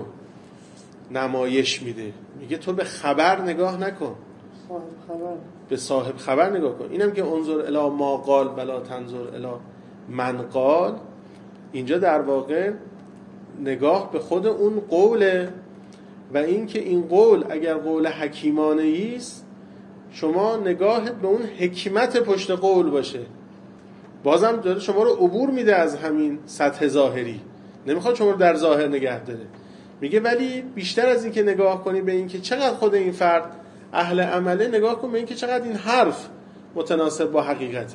نمایش میده. میگه تو به خبر نگاه نکن، صاحب خبر. به صاحب خبر نگاه کن. اینم که انظر الی ما قال بلا تنظر الی من قال، اینجا در واقع نگاه به خود اون قوله و این که این قول اگر قول حکیمانه است شما نگاهت به اون حکمت پشت قول باشه، بازم داره شما رو عبور میده از همین سطح ظاهری، نمیخواد شما رو در ظاهر نگه داره. میگه ولی بیشتر از این که نگاه کنی به این که چقدر خود این فرد اهل عمله، نگاه کن به این که چقدر این حرف متناسب با حقیقته.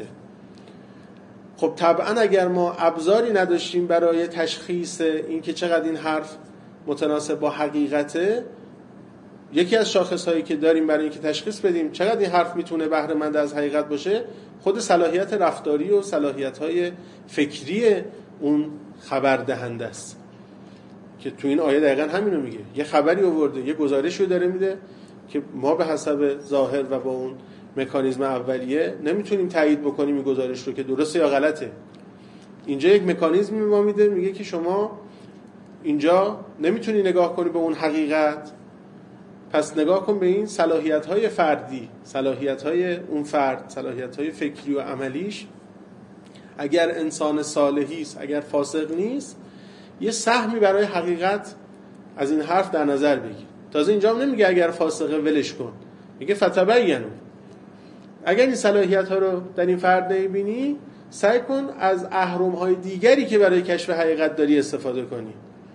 خب طبعا اگر ما ابزاری نداشتیم برای تشخیص این که چقدر این حرف متناسب با حقیقته، یکی از شاخصهایی که داریم برای اینکه تشخیص بدیم چقدر این حرف میتونه بهره مند از حقیقت باشه، خود صلاحیت رفتاری و صلاحیت‌های فکری اون خبر دهنده است که تو این آیه دقیقاً همینو میگه. یه خبری آورده، یه گزارشی رو داره میده که ما به حسب ظاهر و با اون مکانیزم اولیه نمیتونیم تایید بکنیم این گزارش رو که درسته یا غلطه. اینجا یک مکانیزمی ما میده، میگه که شما اینجا نمیتونی نگاه کنی به اون حقیقت، پس نگاه کن به این صلاحیت‌های فردی، صلاحیت‌های اون فرد، صلاحیت‌های فکری و عملیش. اگر انسان صالحی است، اگر فاسق نیست، یه سهمی برای حقیقت از این حرف در نظر بگیر. تازه اینجا هم نمیگه اگر فاسقه ولش کن، میگه فتبینوا. اگر این صلاحیت‌ها رو در این فرد نمی‌بینی، سعی کن از اهرم‌های دیگری که برای کشف حقیقت داری استفاده کنی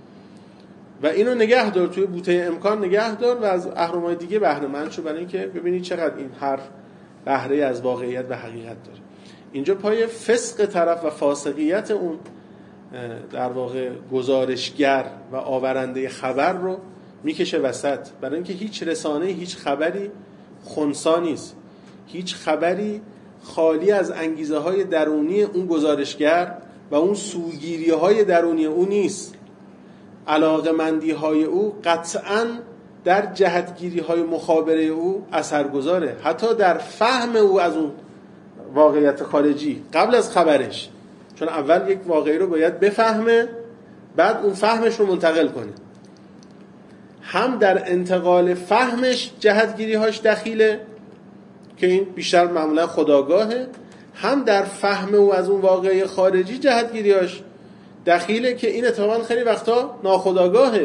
و اینو نگه دار، توی بوته امکان نگه دار و از اهرم‌های دیگه بهره مند شو برای اینکه ببینی چقدر این حرف بهره از واقعیت و حقیقت داره. اینجا پای فسق طرف و فاسقیت اون در واقع گزارشگر و آورنده خبر رو میکشه وسط، برای اینکه هیچ رسانه، هیچ خبری خنثی نیست، هیچ خبری خالی از انگیزه های درونی اون گزارشگر و اون سوگیری های درونی او نیست. علاقمندی های او قطعاً در جهتگیری های مخابره او اثرگذاره، حتی در فهم او از اون واقعیت خارجی قبل از خبرش، چون اول یک واقعی رو باید بفهمه، بعد اون فهمش رو منتقل کنه. هم در انتقال فهمش جهتگیری هاش دخیله که این بیشتر معمولا خودآگاهه، هم در فهم او از اون واقعی خارجی جهتگیری هاش دخیله که این اتفاقا خیلی وقتا ناخودآگاهه.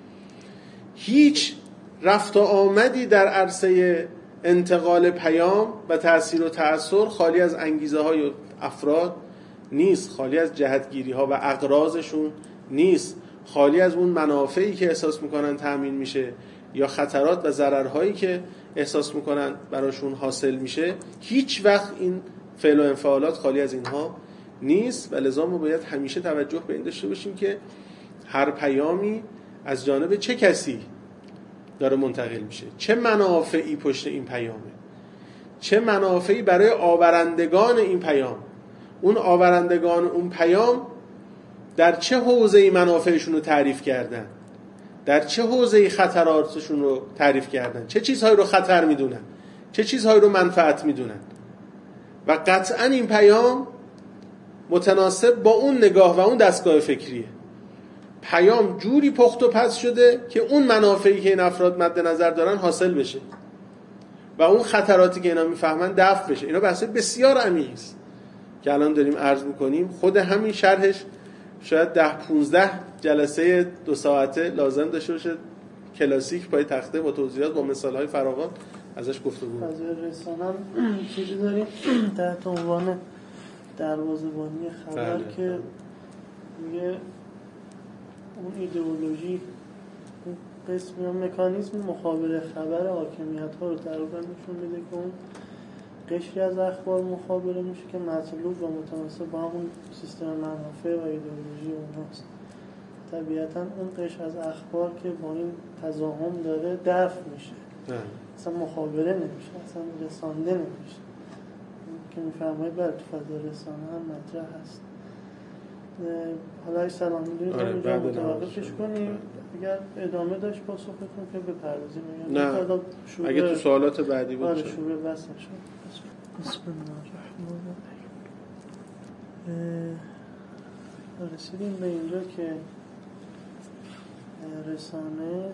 هیچ رفت و آمدی در عرصه انتقال پیام و تأثیر و تأثیر خالی از انگیزه های افراد نیست، خالی از جهتگیری ها و اغراضشون نیست، خالی از اون منافعی که احساس میکنن تأمین میشه یا خطرات و ضررهایی که احساس میکنن براشون حاصل میشه. هیچ وقت این فعل و انفعالات خالی از اینها نیست و لذا ما باید همیشه توجه به این داشته باشیم که هر پیامی از جانب چه کسی داره منتقل میشه، چه منافعی پشت این پیامه، چه منافعی برای آورندگان این پیام، اون آورندگان اون پیام در چه حوزه‌ای منافعشون رو تعریف کردن، در چه حوزه‌ای خطراتشون رو تعریف کردن، چه چیزهایی رو خطر میدونن، چه چیزهایی رو منفعت میدونن. و قطعاً این پیام متناسب با اون نگاه و اون دستگاه فکریه. پیام جوری پخت و پز شده که اون منافعی که این افراد مد نظر دارن حاصل بشه و اون خطراتی که اینا میفهمن دفع بشه. اینا بحث بسیار عمیقی است که الان داریم عرض میکنیم. خود همین شرحش شاید ده پونزده جلسه دو ساعته لازم داشته باشه، کلاسیک پای تخته با توضیحات با مثالهای فراوان ازش گفتگو. از رسانه چیزی داریم تحت عنوان دروازه‌بانی خبر بله. که میگه اون ایدئولوژی، اون قسم یا مکانیزم مخابره خبر حاکمیت ها رو تقریبا نشون میده که اون قشری از اخبار مخابره میشه که مطلوب و متناسب با همون سیستم منافع و ایدئولوژی اوناست. طبیعتا اون قشر از اخبار که با این تضاهم داره دفع میشه، نه. اصلا مخابره نمیشه، اصلا رسانده نمیشه که میفرمایید بر تو فضا رسانه هم مطرح هست. حالا ای سلام میدونید آره اینجا متوقفش کنیم، اگر ادامه داشت پاسختون که بپردازیم. نه اگه تو سوالات بعدی بود آره شروع بس نشد. بسم الله الرحمن الرحیم. رسیدیم به اینجا که رسانه،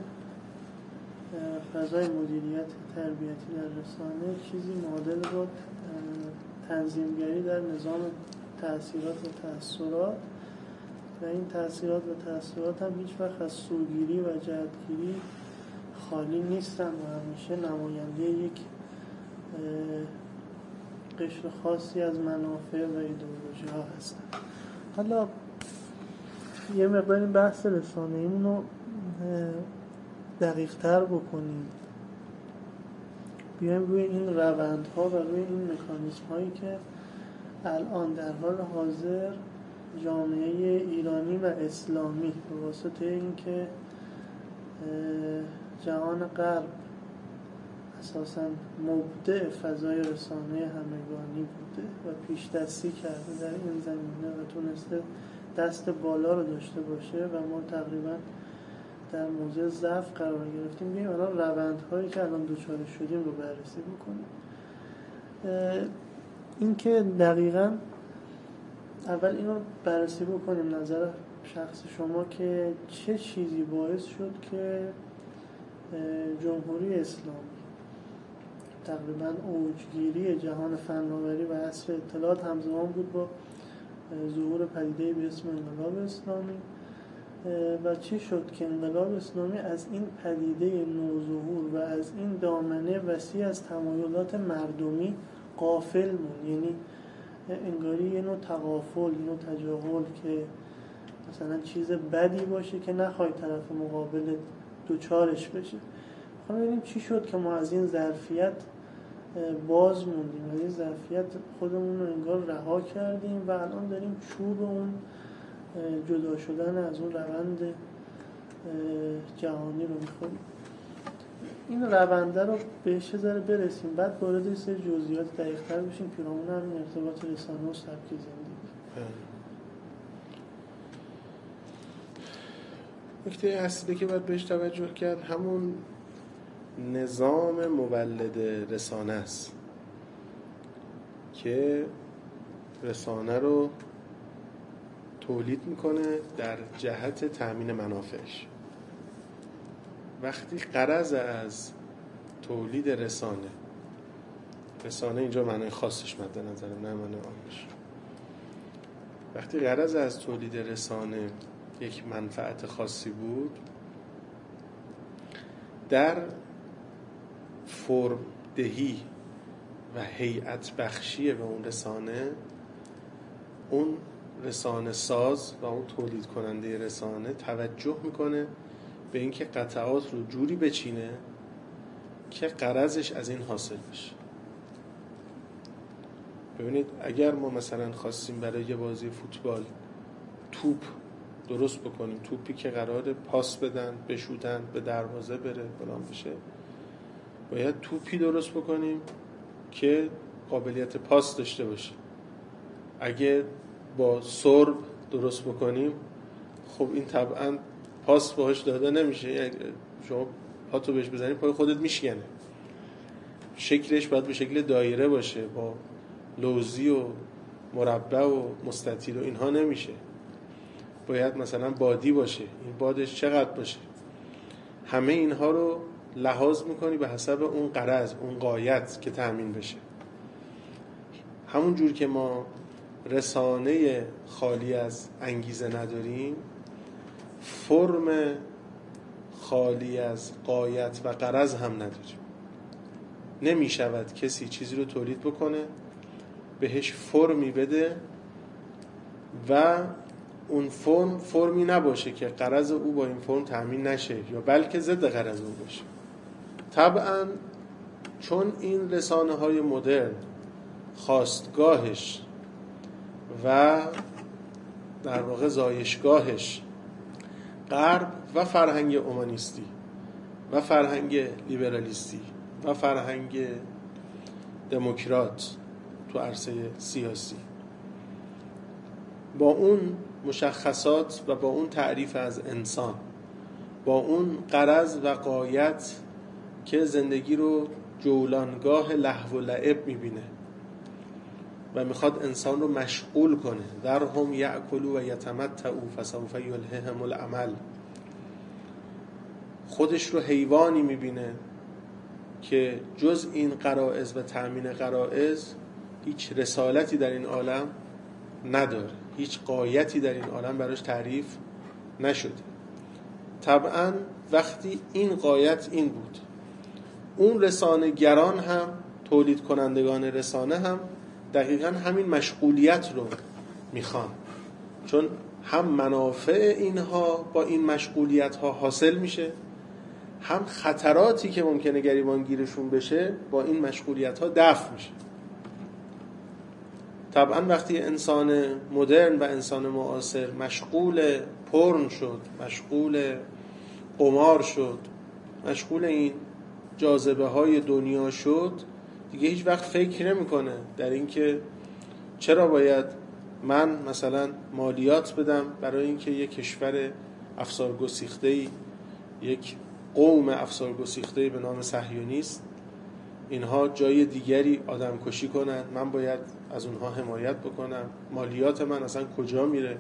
فضای مدیریت تربیتی در رسانه چیزی معادل با تنظیمگری در نظام تأثیرات و تأثیرات و این تأثیرات و تأثیرات هم هیچ وقت از سوگیری و جهتگیری خالی نیستن و همیشه نماینده یک قشر خاصی از منافع و ایدئولوژی ها هستن. حالا یه مقدار این بحث رسانه ایمون رو دقیق تر بکنیم، بیایم روی این روندها و روی این مکانیزم هایی که الان در حال حاضر جامعه ایرانی و اسلامی به واسطه اینکه جهان غرب اساساً مبدع فضای رسانه همگانی بوده و پیش دستی کرده در این زمینه و تونسته دست بالا رو داشته باشه و ما تقریباً در موضع ضعف قرار گرفتیم، بیایم الان روندهایی که الان دوچار شدیم رو بررسی بکنیم. این که دقیقاً اول اینو بررسی بکنیم نظر شخص شما که چه چیزی باعث شد که جمهوری اسلامی تقریباً اوجگیری جهان فناوری و عصر اطلاعات همزمان بود با ظهور پدیده‌ای به اسم انقلاب اسلامی و چی شد که انقلاب اسلامی از این پدیده نوظهور و از این دامنه وسیع از تمایلات مردمی غافل موند. یعنی انگاری یه نوع تغافل، یه نوع تجاهل که مثلا چیز بدی باشه که نخوای طرف مقابل دوچارش بشه. خب ببینیم چی شد که ما از این ظرفیت باز موندیم، از این ظرفیت خودمون رو انگار رها کردیم و الان داریم چوب اون جدا شدن از اون روند جهانی رو میخوریم. این رونده رو بهش ذره برسیم، بعد وارد یه سری جزئیات دقیق‌تر بشیم پیرامون همین ارتباط رسانه و سبک زندگی. نکته اصلی که باید بهش توجه کرد همون نظام مولد رسانه است که رسانه رو تولید میکنه در جهت تأمین منافعش. وقتی غرض از تولید رسانه رسانه اینجا معنی خاصش مد نظرم، نه معنی عامش. وقتی غرض از تولید رسانه یک منفعت خاصی بود، در فرم دهی و هیئت بخشی به اون رسانه، اون رسانه ساز و اون تولید کننده رسانه توجه میکنه به اینکه قطعات رو جوری بچینه که غرضش از این حاصل بشه. ببینید اگر ما مثلا خواستیم برای یه بازی فوتبال توپ درست بکنیم، توپی که قراره پاس بدن، بشوتن، به دروازه بره، فلان بشه، باید توپی درست بکنیم که قابلیت پاس داشته باشه. اگه با سرب درست بکنیم، خب این طبعا پاس باهاش داده نمیشه. شما پاتو بهش بزنید پای خودت میشکنه. شکلش باید به شکل دایره باشه، با لوزی و مربع و مستطیل و اینها نمیشه. باید مثلا بادی باشه، این بادش چقدر باشه. همه اینها رو لحاظ میکنی به حسب اون غرض، اون غایت که تأمین بشه. همون جور که ما رسانه خالی از انگیزه نداریم، فرم خالی از غایت و غرض هم نداریم. نمی شود کسی چیزی رو تولید بکنه، بهش فرمی بده و اون فرم فرمی نباشه که غرض او با این فرم تأمین نشه یا بلکه ضد غرض او باشه. طبعا چون این رسانه های مدرن خواستگاهش و در واقع زایشگاهش غرب و فرهنگ اومانیستی و فرهنگ لیبرالیستی و فرهنگ دموکرات تو عرصه سیاسی، با اون مشخصات و با اون تعریف از انسان، با اون غرض و غایت که زندگی رو جولانگاه لهو و لعب میبینه و میخواد انسان رو مشغول کنه، ذرهم یأکلوا و یتمتعوا فسوف یلههم العمل، خودش رو حیوانی میبینه که جز این غرائز و تأمین غرائز هیچ رسالتی در این عالم نداره، هیچ غایتی در این عالم براش تعریف نشده. طبعا وقتی این غایت این بود، اون رسانه گران هم، تولید کنندگان رسانه هم دقیقاً همین مشغولیت رو میخوان، چون هم منافع اینها با این مشغولیت ها حاصل میشه، هم خطراتی که ممکنه گریبان گیرشون بشه با این مشغولیت ها دفع میشه. طبعا وقتی انسان مدرن و انسان معاصر مشغول پورن شد، مشغول قمار شد، مشغول این جاذبه های دنیا شد، دیگه هیچ وقت فکر نمیکنه در اینکه چرا باید من مثلا مالیات بدم برای اینکه یک کشور افسارگسیخته‌ای، یک قوم افسارگسیخته‌ای به نام صهیونیست اینها جای دیگری آدم کشی کنن، من باید از اونها حمایت بکنم، مالیات من اصلا کجا میره،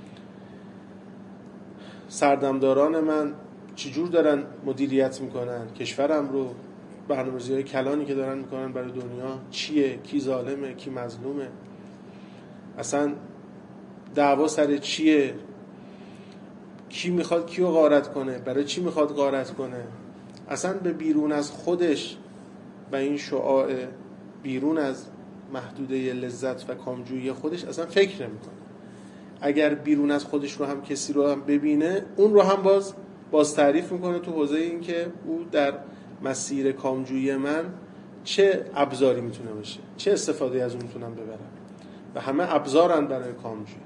سردمداران من چجور دارن مدیریت میکنن کشورم رو، برنامه‌ریزی‌های کلانی که دارن میکنن برای دنیا چیه، کی ظالمه کی مظلومه، اصلا دعوا سر چیه، کی میخواد کیو غارت کنه، برای چی میخواد غارت کنه، اصلا به بیرون از خودش و این شعاع بیرون از محدوده لذت و کامجویی خودش اصلا فکر نمیکنه. اگر بیرون از خودش رو هم کسی رو هم ببینه، اون رو هم باز باز تعریف میکنه تو حوزه این که او در مسیر کامجویی من چه ابزاری میتونه باشه، چه استفاده از اون میتونم ببرم، و همه ابزارن برای کامجویی.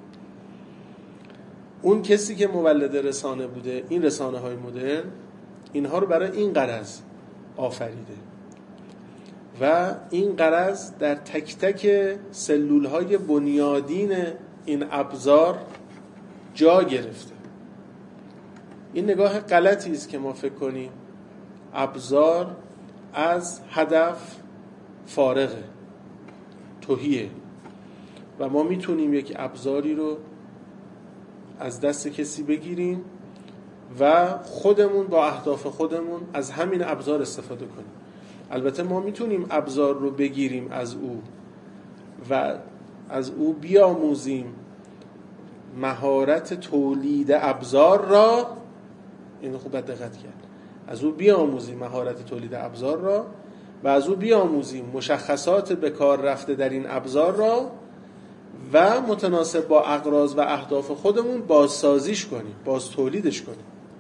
اون کسی که مولد رسانه بوده، این رسانه های مدرن اینها رو برای این غرض آفریده و این غرض در تک تک سلول های بنیادین این ابزار جا گرفته. این نگاه غلطی است که ما فکر کنیم ابزار از هدف فارغه، تهیه، و ما میتونیم یک ابزاری رو از دست کسی بگیریم و خودمون با اهداف خودمون از همین ابزار استفاده کنیم. البته ما میتونیم ابزار رو بگیریم از او و از او بیاموزیم مهارت تولید ابزار را، اینو خوب دقت کرد، از او بیاموزیم مهارت تولید ابزار را و از او بیاموزیم مشخصات به کار رفته در این ابزار را و متناسب با اغراض و اهداف خودمون بازسازیش کنیم، باز تولیدش کنیم.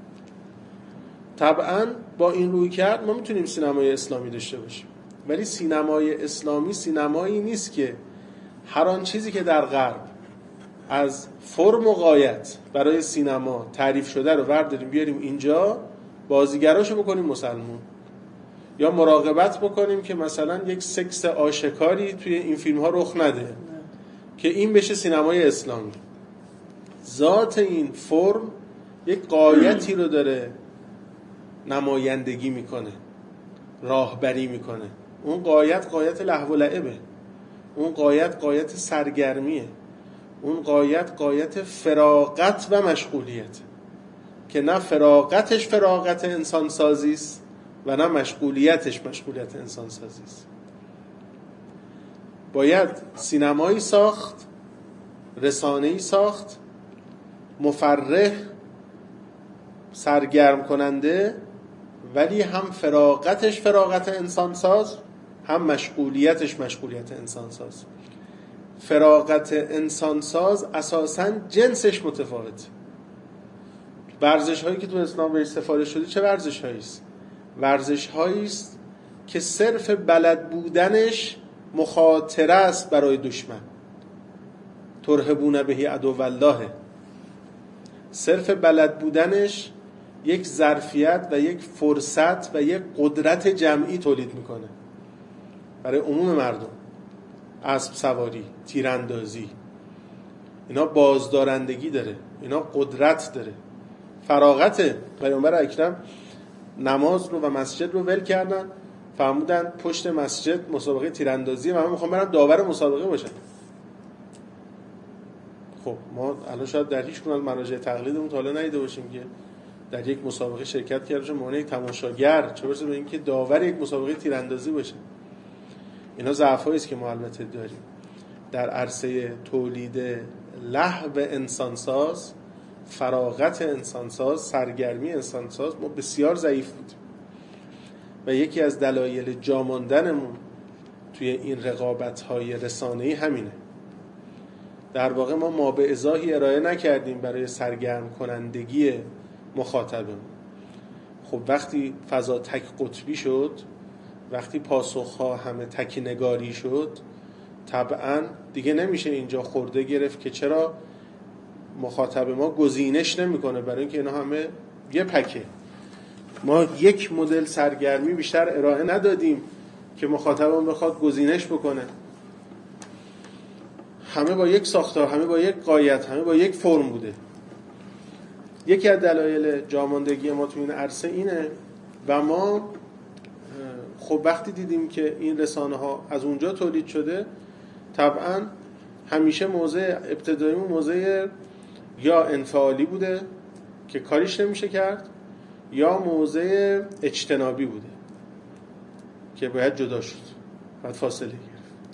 طبعا با این روی کرد ما میتونیم سینمای اسلامی داشته باشیم، ولی سینمای اسلامی سینمایی نیست که هر آن چیزی که در غرب از فرم و غایت برای سینما تعریف شده رو برداریم بیاریم اینجا، بازیگراشو بکنیم مسلمون، یا مراقبت بکنیم که مثلا یک سکس آشکاری توی این فیلم ها رخ نده که این بشه سینمای اسلامی. ذات این فرم یک غایتی رو داره نمایندگی میکنه، راهبری میکنه. اون غایت غایت لهو و لعبه، اون غایت غایت سرگرمیه، اون غایت غایت فراغت و مشغولیت، که نه فراغتش فراغت انسان سازی است و نه مشغولیتش مشغولیت انسان سازی است. باید سینمایی ساخت، رسانه‌ای ساخت، مفرح، سرگرم کننده، ولی هم فراغتش فراغت انسان ساز، هم مشغولیتش مشغولیت انسان ساز. فراغت انسان ساز اساساً جنسش متفاوته. ورزش هایی که تو اسلام بهش سفارش شده چه ورزش هایی است؟ ورزش هایی است که صرف بلد بودنش مخاطره است برای دشمن. ترهبون بهی عدو الله. صرف بلد بودنش یک ظرفیت و یک فرصت و یک قدرت جمعی تولید میکنه برای عموم مردم. اسب سواری، تیراندازی، اینا بازدارندگی داره، اینا قدرت داره. فراغت پیامبر اکرم نماز رو و مسجد رو ول کردن، فرمودن پشت مسجد مسابقه تیراندازی و من میخوام برم داور مسابقه باشم. خب ما الان شاید در هیچ کدوم از مراجع تقلیدمون تا حالا ندیده باشیم که در یک مسابقه شرکت کرده باشه معنی یک تماشاگر، چه برسه به اینکه داور یک مسابقه تیراندازی باشه. اینا ضعفایی است که ما البته داریم در عرصه تولید لهو انسانساز، فراغت انسانساز، سرگرمی انسانساز ما بسیار ضعیف بودیم و یکی از دلایل جا ماندنمون توی این رقابت‌های رسانه‌ای همینه. در واقع ما ما به ازاحی ارائه نکردیم برای سرگرم کنندگی مخاطبمون. خب وقتی فضا تک قطبی شد، وقتی پاسخ‌ها همه تک نگاری شد، طبعاً دیگه نمیشه اینجا خورده گرفت که چرا مخاطب ما گزینش نمیکنه، برای اینکه اینا همه یه پکه. ما یک مدل سرگرمی بیشتر ارائه ندادیم که مخاطبمون بخواد گزینش بکنه. همه با یک ساختار، همه با یک غایت، همه با یک فرم بوده. یکی از دلایل جاماندگی ما تو این عرصه اینه و ما خب وقتی دیدیم که این رسانه ها از اونجا تولید شده، طبعا همیشه موضع ابتداییمون موضع یا انفعالی بوده که کاریش نمیشه کرد، یا موضع اجتنابی بوده که باید جدا شد، باید فاصله گرفت.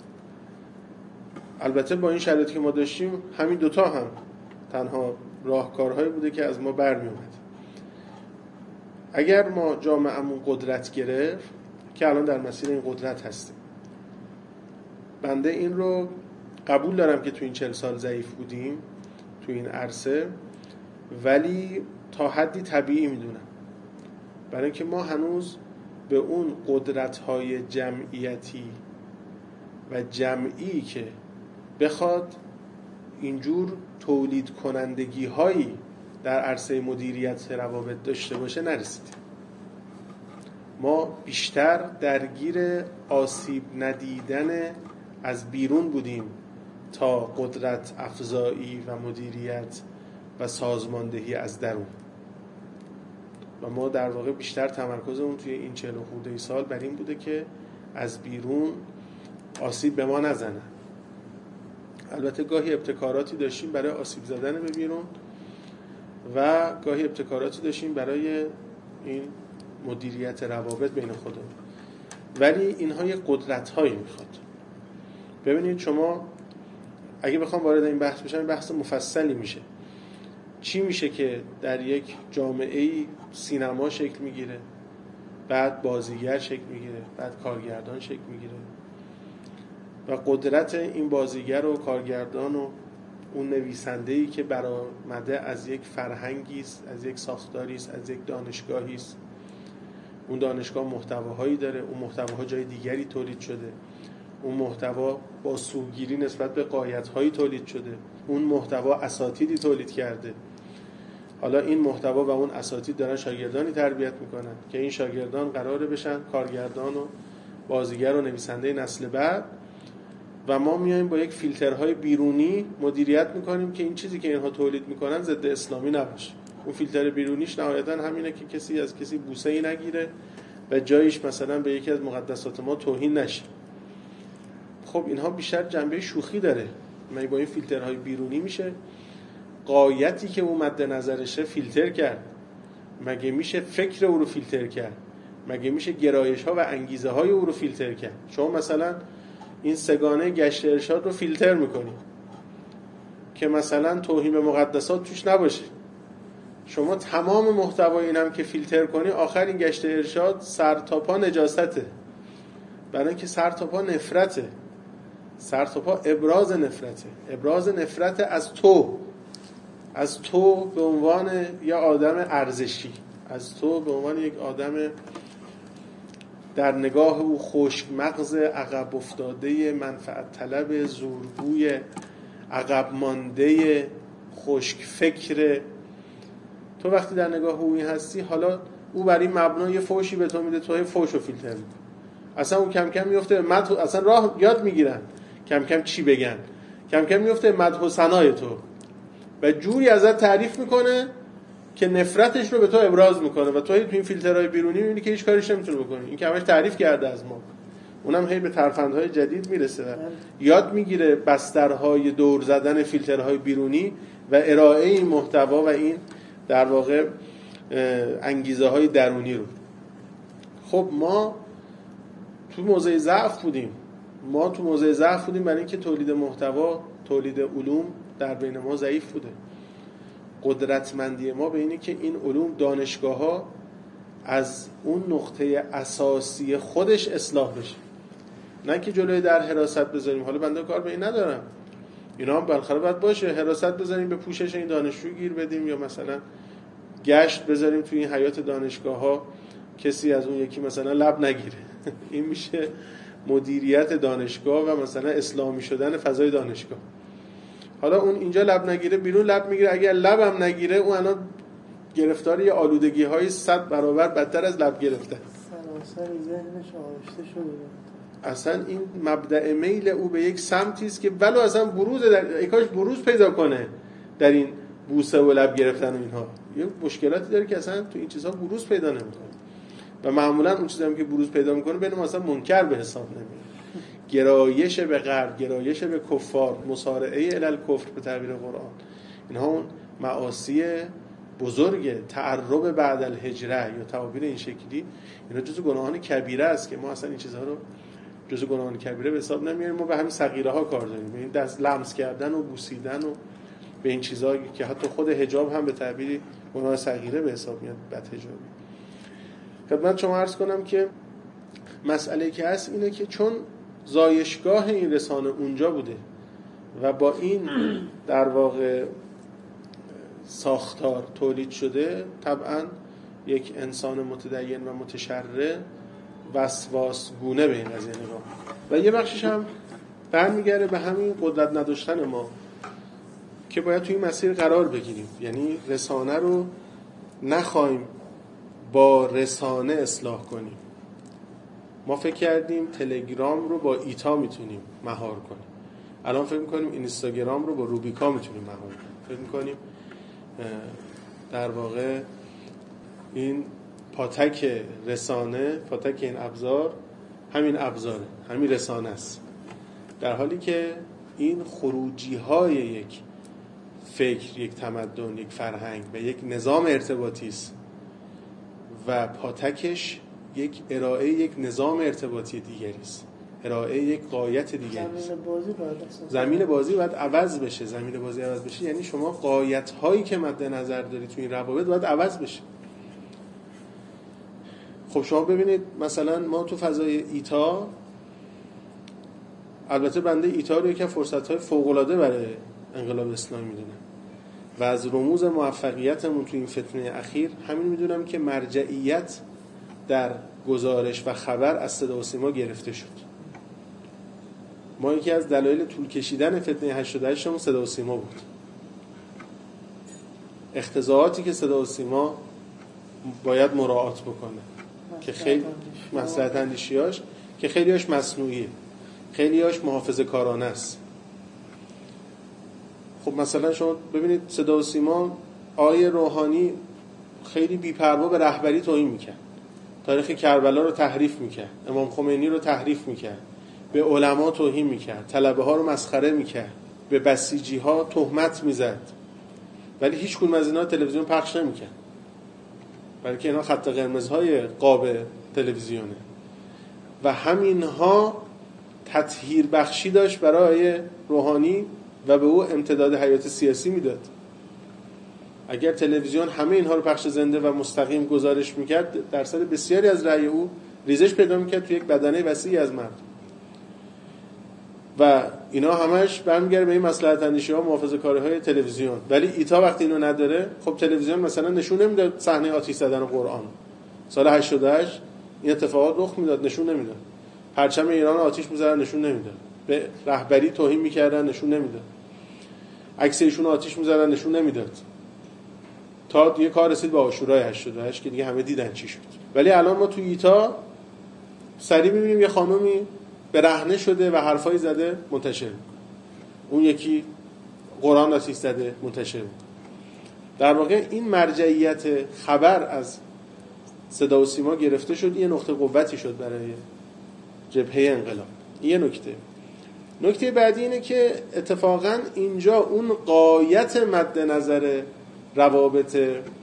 البته با این شرایطی که ما داشتیم همین دوتا هم تنها راهکارهایی بوده که از ما برمی اومد. اگر ما جامعه‌مون قدرت گرفت، که الان در مسیر این قدرت هستیم، بنده این رو قبول دارم که تو این چهل سال ضعیف بودیم تو این عرصه، ولی تا حدی طبیعی میدونم، برای اینکه ما هنوز به اون قدرت‌های جمعیتی و جمعی که بخواد اینجور تولید کنندگی هایی در عرصه مدیریت روابط داشته باشه نرسیدیم. ما بیشتر درگیر آسیب ندیدن از بیرون بودیم تا قدرت افزایی و مدیریت و سازماندهی از درون. و ما در واقع بیشتر تمرکزمون توی این چهل خورده سال بر این بوده که از بیرون آسیب به ما نزنن. البته گاهی ابتکاراتی داشتیم برای آسیب زدن به بیرون و گاهی ابتکاراتی داشتیم برای این مدیریت روابط بین خودمون، ولی اینها یک قدرت‌هایی میخواد. ببینید شما اگه بخوام وارد این بحث بشم، بحث مفصلی میشه. چی میشه که در یک جامعه‌ای سینما شکل میگیره، بعد بازیگر شکل میگیره، بعد کارگردان شکل میگیره و قدرت این بازیگر و کارگردان و اون نویسنده‌ای که برآمده از یک فرهنگی است، از یک ساختاری است، از یک دانشگاهی است. اون دانشگاه محتواهایی داره، اون محتواها جای دیگری تولید شده، اون محتوا با سوگیری نسبت به غایت‌هایی تولید شده، اون محتوا اساتیدی تولید کرده. حالا این محتوا و اون اساتید دارن شاگردانی تربیت میکنن که این شاگردان قراره بشن کارگردان و بازیگر و نویسنده نسل بعد، و ما میایم با یک فیلترهای بیرونی مدیریت میکنیم که این چیزی که اینها تولید میکنن ضد اسلامی نباشه. اون فیلتر بیرونیش نهایتا همینه که کسی از کسی بوسه‌ای نگیره و جایش مثلا به یکی از مقدسات ما توهین نشه. خب اینها بیشتر جنبه شوخی داره. من با این فیلترهای بیرونی میشه غایتی که اون مد نظرشه فیلتر کرد. مگه میشه فکر او رو فیلتر کرد؟ مگه میشه گرایش ها و انگیزه های او رو فیلتر کرد؟ شما مثلا این سگانه گشت ارشاد رو فیلتر میکنید که مثلا توهین به مقدسات توش نباشه. شما تمام محتوای اینم که فیلتر کنی، آخر این گشت ارشاد سر تا پا نجاسته، برای اینکه سر تا پا نفرته، سر تا پا ابراز نفرته، ابراز نفرت از تو، از تو به عنوان یک آدم ارزشی، از تو به عنوان یک آدم در نگاه او خشک مغز، عقب افتاده، منفعت طلب، زورگوی، عقب مانده، خشک فکر. تو وقتی در نگاه او این هستی، حالا او برای مبنا یه فوشی به تو میده، تو یه فوشو فیلتر میکنی، اصلا اون کم کم میفته مدح، اصلا راه یاد میگیرن کم کم چی بگن، کم کم میفته مدح و ثنای تو و جوری ازت تعریف میکنه که نفرتش رو به تو ابراز میکنه و تو تو این فیلترهای بیرونی میبینی که هیچ کاریش نمیتونه بکنی. این که همش تعریف کرده از ما، اونم هی به ترفندهای جدید میرسه و یاد میگیره بسترهای دور زدن فیلترهای بیرونی و ارائه این محتوا و این در واقع انگیزه های درونی رو. خب ما تو موضع ضعف بودیم، ما تو موضع ضعف بودیم برای اینکه تولید محتوا، تولید علوم در بین ما ضعیف بوده. قدرتمندی ما به اینه که این علوم، دانشگاه ها از اون نقطه اساسی خودش اصلاح بشه. نه که جلوی در حراست بذاریم. حالا بنده کار به این ندارم، اینا هم بالاخره باید باشه، حراست بذاریم به پوشش این دانشجو گیر بدیم، یا مثلا گشت بذاریم توی این حیات دانشگاه ها کسی از اون یکی مثلا لب نگیره. این میشه مدیریت دانشگاه و مثلا اسلامی شدن فضای دانشگاه. حالا اون اینجا لب نگیره، بیرون لب میگیره. اگر لبم نگیره اون الان گرفتار یه آلودگی های صد برابر بدتر از لب گرفته. سراسر ذهنش آشته شده. اصلا این مبدأ میل او به یک سمتی است که ولو اصلا بروز در ایکاش بروز پیدا کنه در این بوسه و لب گرفتن و اینها، یه مشکلاتی داره که اصلا تو این چیزها بروز پیدا نمیکنه و معمولا اون چیزایی که بروز پیدا میکنه بین ما اصلا منکر به حساب نمیاد. گرایش به غرب، گرایش به کفار، مسارعه الی الکفر به تعبیر قرآن، اینها اون معاصی بزرگ تعرب بعد الهجره یا تعابیر این شکلی، اینا جزو گناهان کبیره است که ما اصلا این چیزها رو جزو گناهان کبیره به حساب نمیاریم. ما به همین صغیره ها کار داریم، به این دست لمس کردن و بوسیدن و به این چیزا که حتی خود حجاب هم به تعبیری گناه صغیره به حساب میاد، بد حجابی. خدمت شما عرض کنم که مسئله که هست اینه که چون زایشگاه این رسانه اونجا بوده و با این در واقع ساختار تولید شده، طبعا یک انسان متدین و متشرع وسواس گونه به این قضیه نگاه و یه بخشش هم برمیگره به همین قدرت نداشتن ما که باید توی این مسیر قرار بگیریم. یعنی رسانه رو نخوایم با رسانه اصلاح کنیم. ما فکر کردیم تلگرام رو با ایتا میتونیم مهار کنیم، الان فکر میکنیم اینستاگرام رو با روبیکا میتونیم مهار کنیم. فکر میکنیم در واقع این پاتک رسانه، پاتک این ابزار همین ابزاره، همین رسانه است، در حالی که این خروجی های یک فکر، یک تمدن، یک فرهنگ و یک نظام ارتباطی است و پاتکش یک ارائه یک نظام ارتباطی دیگری است، ارائه یک غایت دیگری است. زمین بازی باید زمین بازی باید عوض بشه. زمین بازی عوض بشه یعنی شما غایت هایی که مد نظر داری تو این روابط باید عوض بشه. خب شما ببینید مثلا ما تو فضای ایتا، البته بنده ایتا رو یکی از فرصت‌های فوق‌العاده برای انقلاب اسلامی میدونم و از رموز موفقیتمون تو این فتنه اخیر همین میدونم که مرجعیت در گزارش و خبر از صدا و سیما گرفته شد. ما یکی از دلایل طول کشیدن فتنه هشتاد و هشت همون صدا و سیما بود. اختزاعاتی که صدا و سیما باید مراعات بکنه که خیلی مصلحت اندیشیاش که خیلیاش مصنوعیه، خیلیاش محافظه کارانه است. خب مثلا شما ببینید صدا و سیما آیه روحانی خیلی بی‌پروا به رهبری توهین میکرد، تاریخ کربلا رو تحریف میکرد، امام خمینی رو تحریف میکرد، به علما توهین میکرد، طلبه ها رو مسخره میکرد، به بسیجی ها تهمت میزد، ولی هیچ کدوم از اینا تلویزیون پخش نمیکرد، بلکه اینا خط قرمزهای قاب تلویزیونه و همینها تطهیر بخشی داشت برای روحانی و به او امتداد حیات سیاسی میداد. اگر تلویزیون همه اینها رو پخش زنده و مستقیم گزارش میکرد، درصد بسیاری از رأی او ریزش پیدا میکرد توی یک بدنه وسیعی از مردم و اینا همش برمیگره به این مصلحت اندیشی ها، محافظه کاری های تلویزیون. ولی ایتا وقتی اینو نداره، خب تلویزیون مثلا نشون نمیداد صحنه آتش زدن قرآن سال هشتاد و هشت، این اتفاقات رخ میداد نشون نمیداد، پرچم ایران آتش می‌زدن نشون نمیداد، به رهبری توهین میکردن نشون نمیداد، عکس ایشون آتش می‌زدن نشون نمیداد، تا دیگه کار رسید به عاشورای هشتاد و هشت که دیگه همه دیدن چی شد. ولی الان ما تو ایتا سریع می‌بینیم یه خانومی به رهنه شده و حرفایی زده منتشر، اون یکی قرآن آتش زده منتشر. در واقع این مرجعیت خبر از صدا و سیما گرفته شد، یه نقطه قوتی شد برای جبهه انقلاب. یه نکته نکته بعدی اینه که اتفاقا اینجا اون غایت مد نظر روابط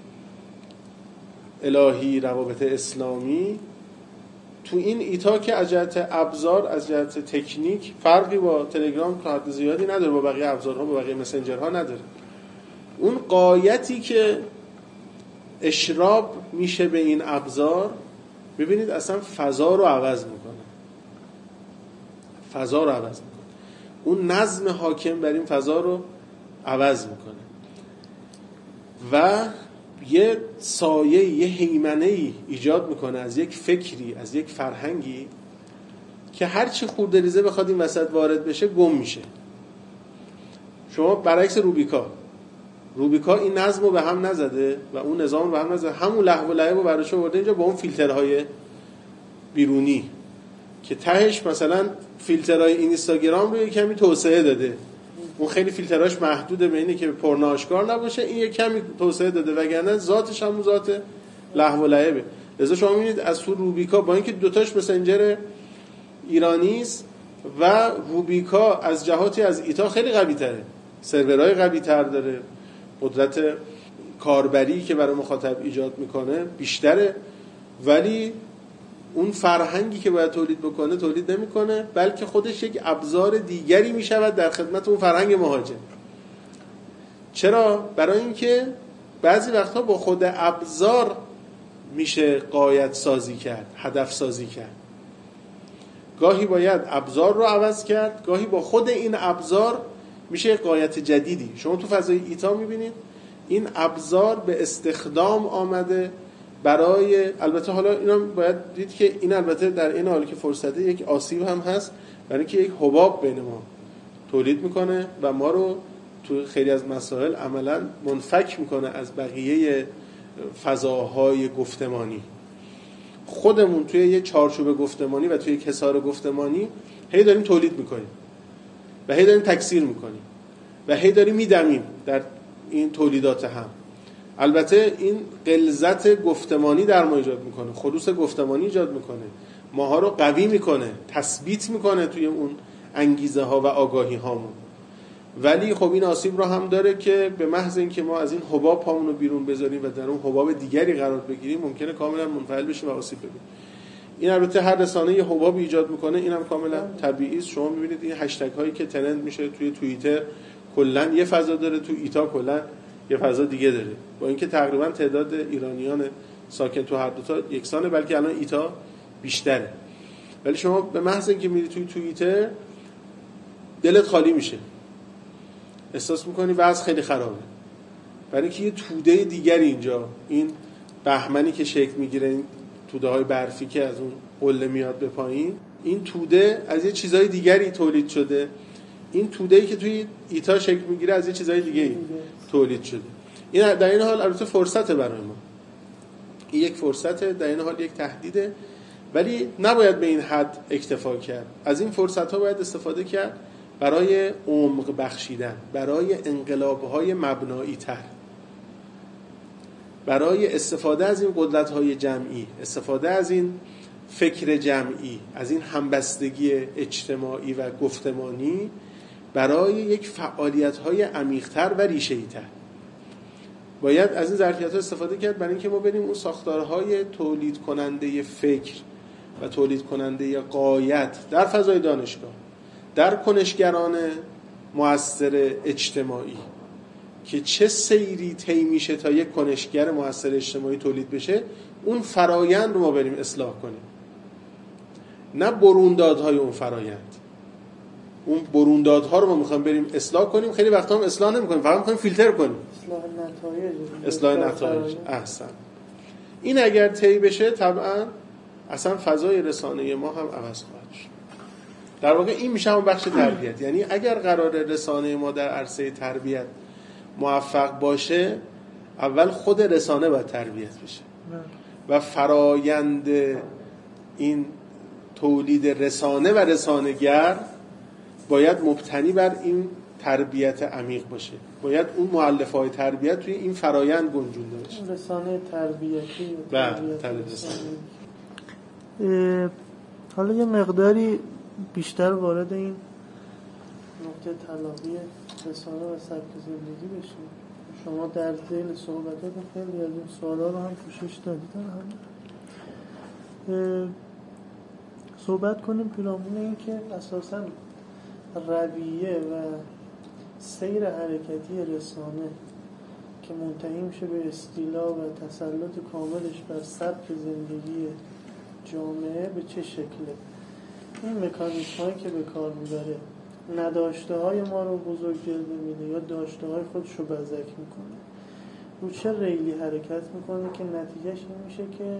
الهی، روابط اسلامی تو این ایتا که از جهت ابزار، از جهت تکنیک فرقی با تلگرام که حد زیادی نداره، با بقیه ابزارها، با بقیه مسنجرها نداره. اون غایتی که اشراب میشه به این ابزار، ببینید اصلا فضا رو عوض میکنه. فضا رو عوض میکنه. اون نظم حاکم بر این فضا رو عوض میکنه و یه سایه، یه هیمنه‌ای ایجاد میکنه از یک فکری، از یک فرهنگی که هر چی خوردریزه بخواد این وسط وارد بشه گم میشه. شما برعکس روبیکا، روبیکا این نظم رو به هم نزده و اون نظام رو به هم نزده، همون لهو و لعب رو براش آورده اینجا با اون فیلترهای بیرونی که تهش مثلا فیلترهای اینستاگرام رو یه کمی توسعه داده. اون خیلی فیلتراش محدوده به اینه که پرنا آشکار نباشه، این یه کمی توسعه داده وگرنه ذاتش هم ذات لهو و لعبه. لذا شما می‌بینید از تو روبیکا با اینکه دوتاش مسنجر ایرانی است و روبیکا از جهاتی از ایتا خیلی قوی تره، سرورهای قوی تر داره، قدرت کاربری که برای مخاطب ایجاد میکنه بیشتره، ولی اون فرهنگی که باید تولید بکنه تولید نمیکنه، بلکه خودش یک ابزار دیگری میشود در خدمت اون فرهنگ مهاجم. چرا؟ برای اینکه بعضی وقتها با خود ابزار میشه غایت سازی کرد، هدف سازی کرد. گاهی باید ابزار رو عوض کرد، گاهی با خود این ابزار میشه غایت جدیدی. شما تو فضای ایتا میبینید این ابزار به استخدام آمده برای، البته حالا اینا باید دید که این البته در این حالی که فرصته یک آسیب هم هست، برای اینکه یک حباب بین ما تولید میکنه و ما رو تو خیلی از مسائل عملا منفک میکنه از بقیه فضاهای گفتمانی. خودمون توی یه چارچوب گفتمانی و توی یک حصار گفتمانی هی داریم تولید میکنیم و هی داریم تکثیر میکنیم و هی داریم میدمیم در این تولیدات هم. البته این غلظت گفتمانی در ما ایجاد میکنه، خلوص گفتمانی ایجاد میکنه، ماها رو قوی میکنه، تثبیت میکنه توی اون انگیزه ها و آگاهی هامون. ولی خب این آسیب رو هم داره که به محض اینکه ما از این حباب پامون رو بیرون بذاریم و در اون حباب دیگری قرار بگیریم ممکنه کاملا منفعل بشیم و آسیب ببینیم. این البته هر رسانه یه حباب ایجاد میکنه، اینم کاملا طبیعی است. شما میبینید این هشتگ هایی که ترند میشه توی توییتر کلا یه فضا داره، تو ایتا کلا یه فضا دیگه داره، با اینکه تقریبا تعداد ایرانیان ساکن تو هر دو تا یکسانه، بلکه الان ایتا بیشتره. ولی شما به محض اینکه میری توی توییتر دلت خالی میشه، احساس میکنی وضع خیلی خرابه، برای اینکه یه توده دیگری اینجا، این بهمنی که شکل میگیره، این توده های برفی که از اون قله میاد به پایین، این توده از یه چیزای دیگری تولید شده. این توده‌ای که توی ایتا شکل میگیره از یه چیزای دیگه تولید شده. این در این حال البته فرصته برای ما، این یک فرصته، در این حال یک تهدیده، ولی نباید به این حد اکتفا کرد. از این فرصت‌ها باید استفاده کرد برای عمق بخشیدن، برای انقلاب‌های مبنایی تر، برای استفاده از این قدرت‌های جمعی، استفاده از این فکر جمعی، از این همبستگی اجتماعی و گفتمانی برای یک فعالیت‌های عمیق‌تر و ریشه‌ای‌تر. باید از این ظرفیت‌ها استفاده کرد برای اینکه ما بریم اون ساختارهای تولید کننده فکر و تولید کننده غایت در فضای دانشگاه، در کنشگران مؤثر اجتماعی که چه سیری طی میشه تا یک کنشگر مؤثر اجتماعی تولید بشه، اون فرایند رو ما بریم اصلاح کنیم، نه بروندادهای اون فرایند. اون بروندادها رو ما میخوایم بریم اصلاح کنیم، خیلی وقتا هم اصلاح نمی‌کنیم، فقط می‌خوایم فیلتر کنیم. اصلاح نتایج. اصلاح نتایج. احسن. این اگر طی بشه طبعا اصلا فضای رسانه ما هم عوض خواهد شد. در واقع این میشه اون بخش تربیت. یعنی اگر قرار رسانه ما در عرصه تربیت موفق باشه، اول خود رسانه باید تربیت بشه و فرایند این تولید رسانه و رسانه‌گر باید مبتنی بر این تربیت عمیق باشه. باید اون مؤلفه‌های تربیت توی این فرایند گنجونده باشه. رسانه تربیتی و تربیت رسانه. حالا یه مقداری بیشتر وارد این نقطه طلایی رسانه و سبک زندگی بشیم. شما در ذیل صحبتاتون خیلی از این سوالا رو هم پوشش دادید. هم صحبت کنیم پیرامون این که اساساً رویه و سیر حرکتی رسانه که منتهی میشه به استیلا و تسلط کاملش بر سبک زندگی جامعه به چه شکله. این مکانیزم هایی که به کار میبره نداشته های ما رو بزرگ جلوه میده یا داشته های خودش رو بزک میکنه، رو چه ریلی حرکت میکنه که نتیجهش این میشه که